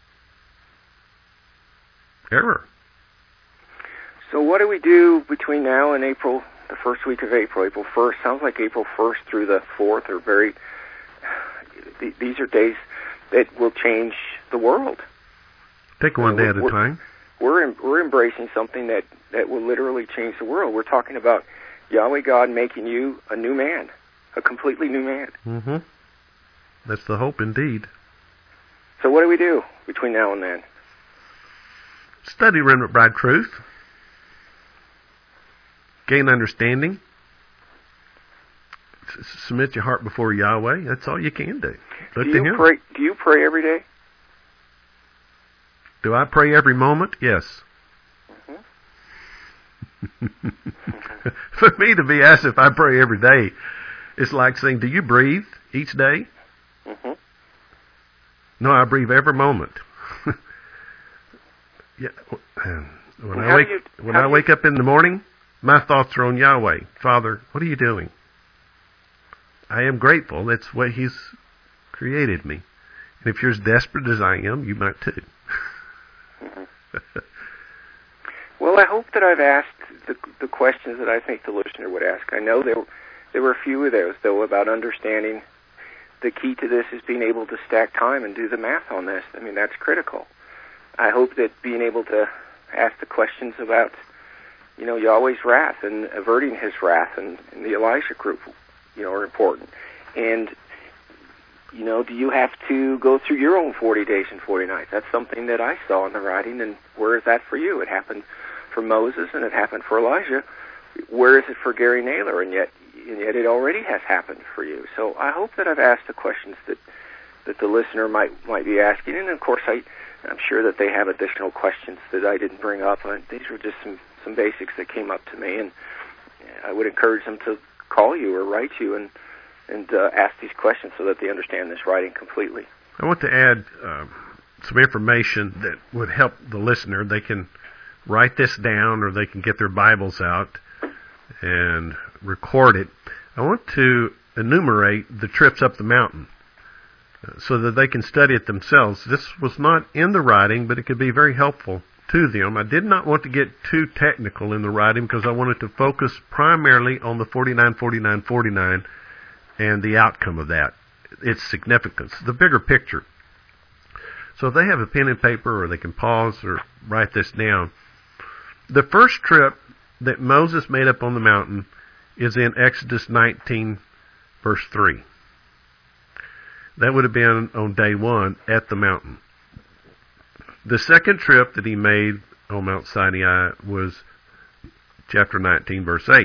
Error. So what do we do between now and April, the first week of April? April 1st, sounds like April 1st through the 4th are these are days that will change the world. Take one day at a time. We're embracing something that will literally change the world. We're talking about Yahweh God making you a new man, a completely new man. Mm-hmm. That's the hope indeed. So what do we do between now and then? Study Remnant Bride Truth. Gain understanding. Submit your heart before Yahweh. That's all you can do. Look to Him. Do you pray every day? Do I pray every moment? Yes. Mm-hmm. For me to be asked if I pray every day, it's like saying, do you breathe each day? Mm-hmm. No, I breathe every moment. Yeah. When I wake up in the morning, my thoughts are on Yahweh. Father, what are you doing? I am grateful. That's the way He's created me. And if you're as desperate as I am, you might too. Mm-hmm. Well, I hope that I've asked the questions that I think the listener would ask. I know there were a few of those, though, about understanding the key to this is being able to stack time and do the math on this. I mean, that's critical. I hope that being able to ask the questions about, Yahweh's wrath and averting His wrath and the Elijah group, are important. And, do you have to go through your own 40 days and 40 nights? That's something that I saw in the writing, and where is that for you? It happened for Moses, and it happened for Elijah. Where is it for Gary Naylor? And yet it already has happened for you. So I hope that I've asked the questions that the listener might be asking, and of course I'm sure that they have additional questions that I didn't bring up. These were just some basics that came up to me, and I would encourage them to call you or write you and ask these questions so that they understand this writing completely. I want to add some information that would help the listener. They can write this down, or they can get their Bibles out and record it. I want to enumerate the trips up the mountain so that they can study it themselves. This was not in the writing, but it could be very helpful to them. I did not want to get too technical in the writing because I wanted to focus primarily on the 49, 49, 49 and the outcome of that, its significance, the bigger picture. So if they have a pen and paper, or they can pause or write this down. The first trip that Moses made up on the mountain is in Exodus 19, verse 3. That would have been on day 1 at the mountain. The second trip that he made on Mount Sinai was chapter 19, verse 8.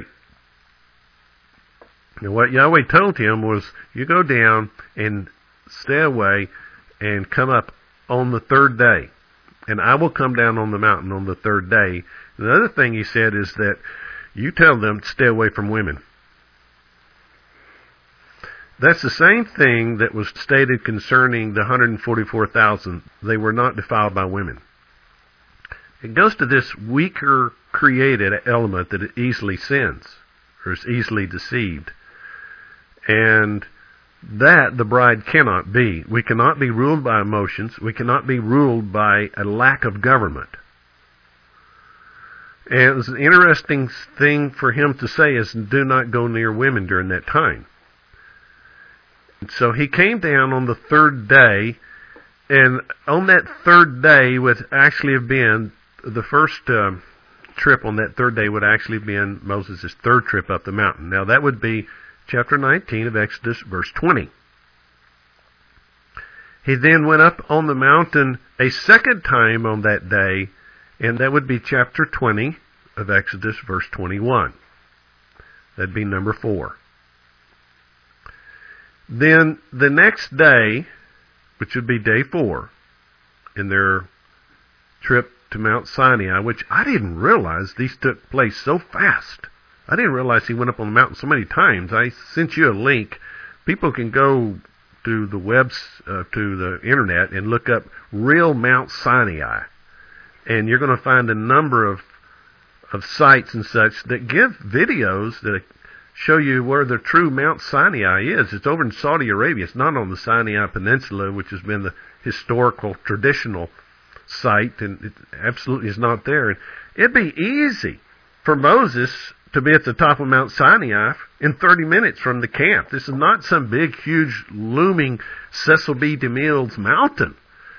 And what Yahweh told him was, you go down and stay away and come up on the third day. And I will come down on the mountain on the third day. The other thing he said is that you tell them to stay away from women. That's the same thing that was stated concerning the 144,000. They were not defiled by women. It goes to this weaker created element that it easily sins, or is easily deceived. And that the bride cannot be. We cannot be ruled by emotions. We cannot be ruled by a lack of government. And it was an interesting thing for him to say is, do not go near women during that time. So he came down on the third day, and on that third day would actually have been the first trip on that third day would actually have been Moses' third trip up the mountain. Now that would be chapter 19 of Exodus, verse 20. He then went up on the mountain a second time on that day, and that would be chapter 20 of Exodus, verse 21. That'd be number 4. Then the next day, which would be day 4, in their trip to Mount Sinai, which I didn't realize these took place so fast. I didn't realize he went up on the mountain so many times. I sent you a link. People can go to the to the internet and look up real Mount Sinai, and you're going to find a number of sites and such that give videos that show you where the true Mount Sinai is. It's over in Saudi Arabia. It's not on the Sinai Peninsula, which has been the historical, traditional site, and it absolutely is not there. And it'd be easy for Moses to be at the top of Mount Sinai in 30 minutes from the camp. This is not some big, huge, looming Cecil B. DeMille's mountain.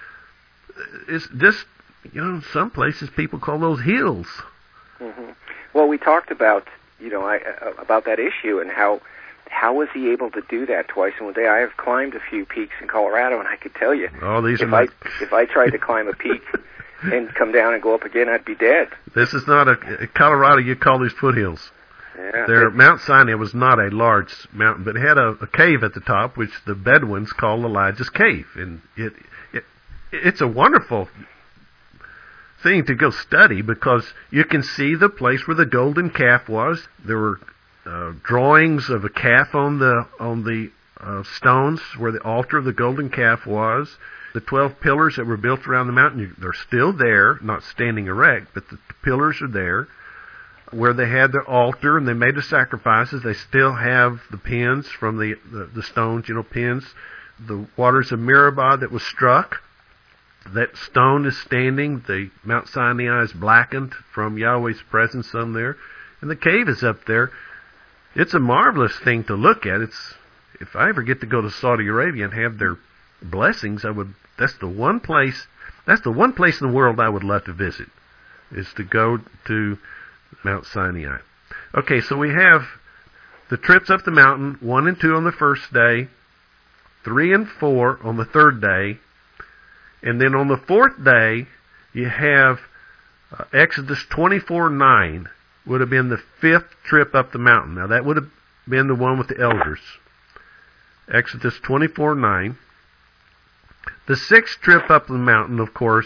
It's just, some places people call those hills. Mm-hmm. Well, we talked about, about that issue and how was he able to do that twice in one day. I have climbed a few peaks in Colorado, and I could tell you, if I tried to climb a peak and come down and go up again, I'd be dead. This is not Colorado. You call these foothills. Yeah. Mount Sinai was not a large mountain, but it had a cave at the top, which the Bedouins call Elijah's Cave, and it's a wonderful thing to go study because you can see the place where the golden calf was. There were drawings of a calf on the stones where the altar of the golden calf was. The 12 pillars that were built around the mountain, they're still there, not standing erect, but the pillars are there. Where they had their altar and they made the sacrifices, they still have the pins from the stones, pins. The waters of Meribah that was struck, that stone is standing. The Mount Sinai is blackened from Yahweh's presence on there. And the cave is up there. It's a marvelous thing to look at. If I ever get to go to Saudi Arabia and have their blessings, that's the one place in the world I would love to visit, is to go to Mount Sinai. Okay, so we have the trips up the mountain, 1 and 2 on the first day, 3 and 4 on the third day, and then on the fourth day, you have Exodus 24:9 would have been the 5th trip up the mountain. Now that would have been the one with the elders. Exodus 24:9. The 6th trip up the mountain, of course,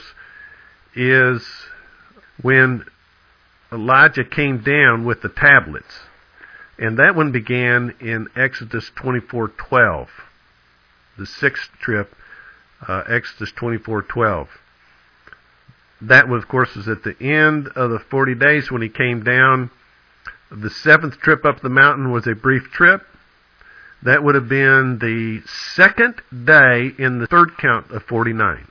is when Elijah came down with the tablets. And that one began in Exodus 24:12. The 6th trip, Exodus 24:12. That, of course, was at the end of the 40 days when he came down. The 7th trip up the mountain was a brief trip. That would have been the 2nd day in the 3rd count of 49.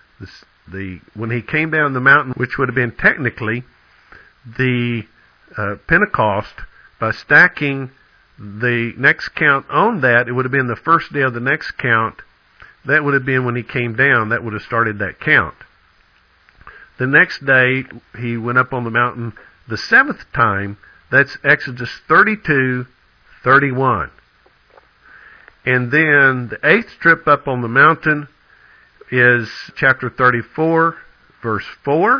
When he came down the mountain, which would have been technically the Pentecost, by stacking the next count on that, it would have been the first day of the next count. That would have been when he came down. That would have started that count. The next day, he went up on the mountain the 7th time. That's Exodus 32:31. And then the 8th trip up on the mountain is chapter 34, verse 4.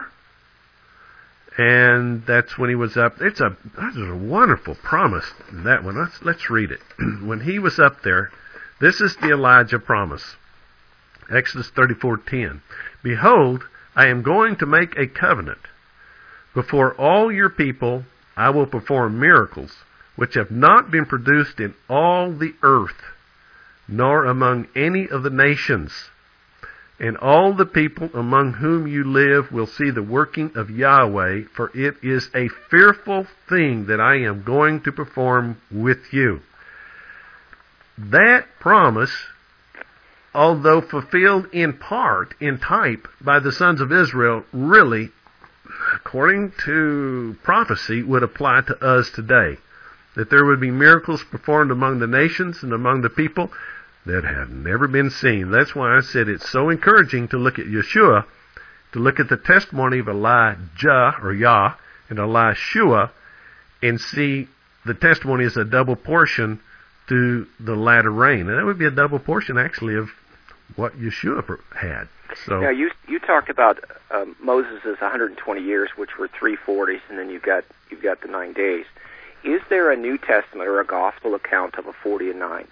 And that's when he was up. That's a wonderful promise in that one. Let's read it. When he was up there, this is the Elijah promise. Exodus 34:10. Behold, I am going to make a covenant. Before all your people, I will perform miracles which have not been produced in all the earth, nor among any of the nations. And all the people among whom you live will see the working of Yahweh, for it is a fearful thing that I am going to perform with you. That promise, although fulfilled in part, in type, by the sons of Israel, really, according to prophecy, would apply to us today. That there would be miracles performed among the nations and among the people that have never been seen. That's why I said it's so encouraging to look at Yeshua, to look at the testimony of Elijah, or Yah, and Elishua, and see the testimony as a double portion to the latter rain. And that would be a double portion, actually, of what Yeshua had. So now you talked about Moses' 120 years, which were 340s, and then you've got the 9 days. Is there a New Testament or a gospel account of a 40 and 9?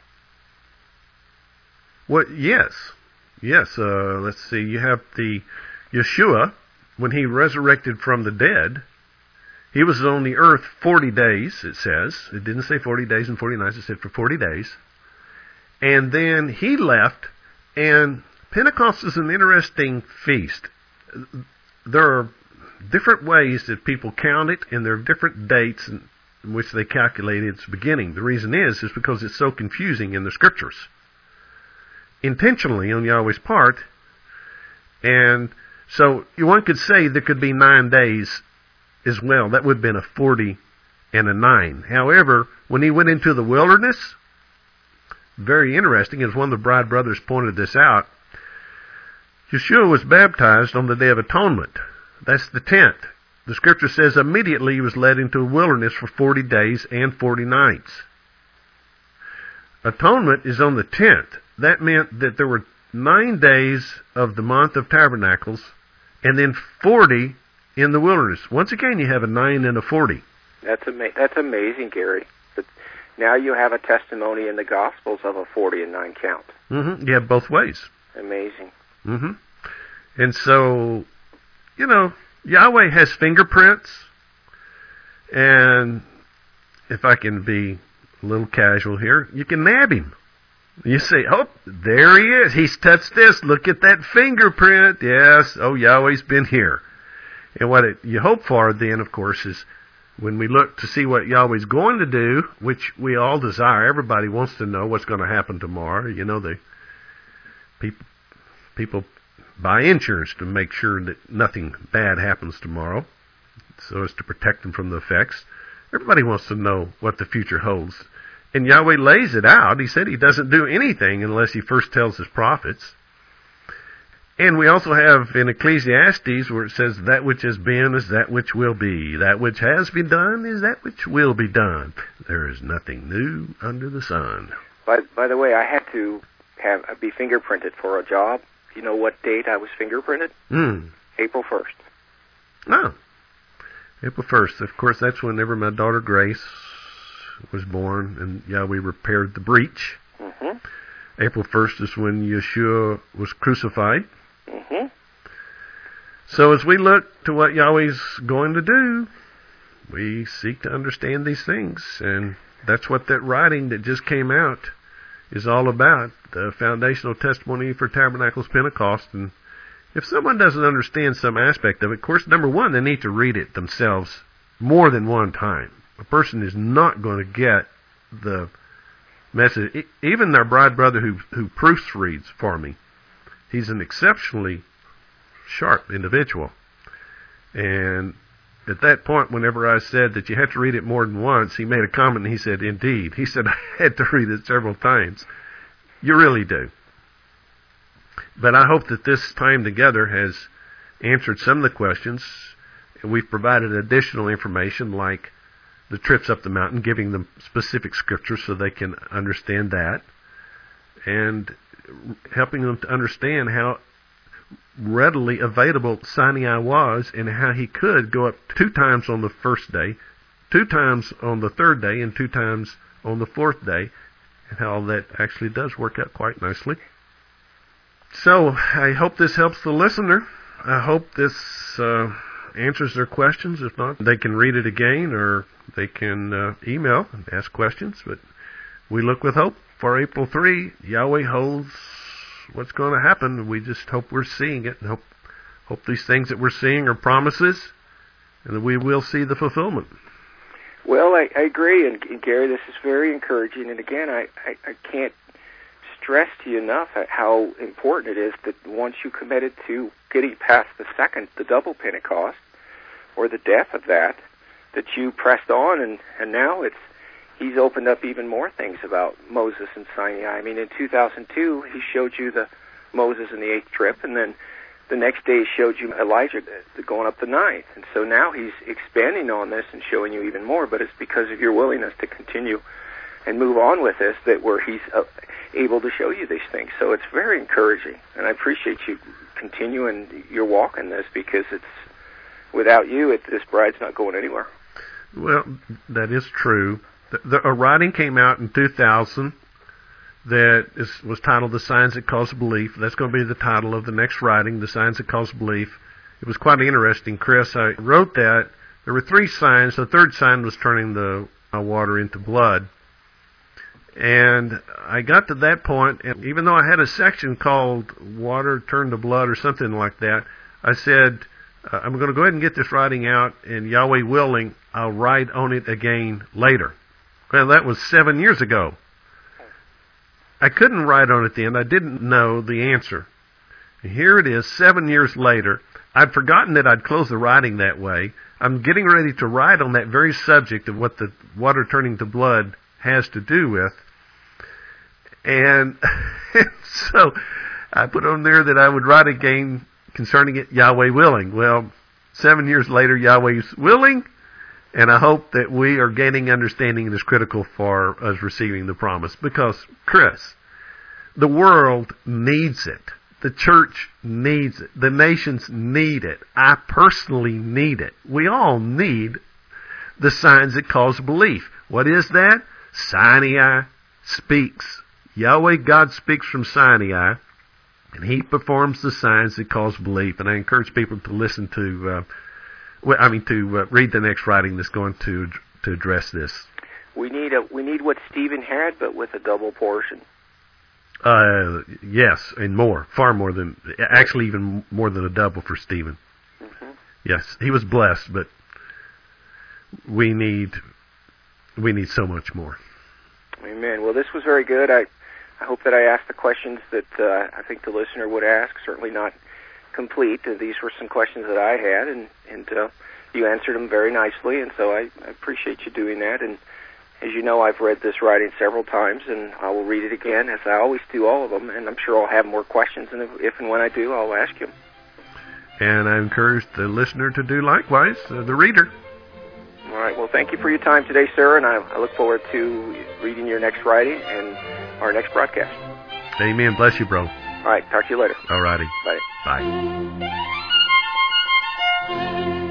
Well, yes. Let's see. You have the Yeshua, when he resurrected from the dead, He was on the earth 40 days, it says. It didn't say 40 days and 40 nights. It said for 40 days. And then he left, and Pentecost is an interesting feast. There are different ways that people count it, and there are different dates in which they calculate its beginning. The reason is because it's so confusing in the Scriptures. Intentionally on Yahweh's part. And so one could say there could be 9 days as well. That would have been a 40 and a 9. However, when he went into the wilderness, very interesting, as one of the Bride Brothers pointed this out, Yeshua was baptized on the Day of Atonement. That's the 10th. The Scripture says immediately he was led into a wilderness for 40 days and 40 nights. Atonement is on the 10th. That meant that there were 9 days of the month of Tabernacles, and then 40 in the wilderness. Once again, you have a 9 and a 40. That's amazing, Gary. But now you have a testimony in the Gospels of a 40 and 9 count. Mm-hmm. You have both ways. Amazing. Mm-hmm. And so, Yahweh has fingerprints, and if I can be a little casual here, you can nab him. You say, oh, there he is. He's touched this. Look at that fingerprint. Yes, Yahweh's been here. And what you hope for then, of course, is when we look to see what Yahweh's going to do, which we all desire. Everybody wants to know what's going to happen tomorrow. The people buy insurance to make sure that nothing bad happens tomorrow, so as to protect them from the effects. Everybody wants to know what the future holds. And Yahweh lays it out. He said he doesn't do anything unless he first tells his prophets. And we also have in Ecclesiastes where it says that which has been is that which will be. That which has been done is that which will be done. There is nothing new under the sun. By the way, I had to be fingerprinted for a job. You know what date I was fingerprinted? April 1st. Oh. April 1st. Of course, that's whenever my daughter Grace was born, and Yahweh repaired the breach. Mm-hmm. April 1st is when Yeshua was crucified. Mm-hmm. So as we look to what Yahweh's going to do, we seek to understand these things. And that's what that writing that just came out is all about, the foundational testimony for Tabernacles Pentecost. And if someone doesn't understand some aspect of it, of course, number one, they need to read it themselves more than one time. A person is not going to get the message. Even our bride brother who proofreads for me, he's an exceptionally sharp individual. And at that point, whenever I said that you have to read it more than once, he made a comment and he said, indeed. He said, I had to read it several times. You really do. But I hope that this time together has answered some of the questions. We've provided additional information like the trips up the mountain, giving them specific scriptures so they can understand that, and helping them to understand how readily available Sinai was and how he could go up 2 times on the first day, 2 times on the third day, and 2 times on the fourth day, and how that actually does work out quite nicely. So I hope this helps the listener. I hope this answers their questions. If not, they can read it again, or they can email and ask questions. But we look with hope for April 3. Yahweh holds what's going to happen. We just hope we're seeing it, and hope these things that we're seeing are promises, and that we will see the fulfillment. Well, I agree, and Gary, this is very encouraging. And again, I can't stress to you enough how important it is that once you committed to getting past the double Pentecost, or the death of that you pressed on, and now he's opened up even more things about Moses and Sinai. I mean, in 2002, he showed you the Moses in the 8th trip, and then the next day he showed you Elijah going up the 9th. And so now he's expanding on this and showing you even more, but it's because of your willingness to continue and move on with this where he's able to show you these things. So it's very encouraging, and I appreciate you continuing your walk in this, because without you, this bride's not going anywhere. Well, that is true. A writing came out in 2000 that was titled The Signs That Cause Belief. That's going to be the title of the next writing, The Signs That Cause Belief. It was quite interesting, Chris. I wrote that There were 3 signs. The third sign was turning the water into blood. And I got to that point, and even though I had a section called Water Turned to Blood or something like that, I said, I'm going to go ahead and get this writing out, and Yahweh willing, I'll write on it again later. Well, that was 7 years ago. I couldn't write on it then. I didn't know the answer. And here it is, 7 years later. I'd forgotten that I'd closed the writing that way. I'm getting ready to write on that very subject of what the water turning to blood has to do with. And so I put on there that I would write again concerning it, Yahweh willing. Well, 7 years later, Yahweh's willing, and I hope that we are gaining understanding that is critical for us receiving the promise. Because, Chris, the world needs it. The church needs it. The nations need it. I personally need it. We all need the signs that cause belief. What is that? Sinai speaks. Yahweh God speaks from Sinai, and He performs the signs that cause belief. And I encourage people to listen to, read the next writing that's going to address this. We need what Stephen had, but with a double portion. Yes, and more, far more than, actually even more than a double for Stephen. Mm-hmm. Yes, he was blessed, but we need so much more. Amen. Well, this was very good. I hope that I asked the questions that I think the listener would ask. Certainly not complete. These were some questions that I had, and you answered them very nicely, and so I appreciate you doing that. And as you know, I've read this writing several times, and I will read it again, as I always do all of them, and I'm sure I'll have more questions, and if and when I do, I'll ask you. And I encourage the listener to do likewise, the reader. All right. Well, thank you for your time today, sir, and I look forward to reading your next writing and our next broadcast. Amen. Bless you, bro. All right. Talk to you later. All righty. Bye. Bye.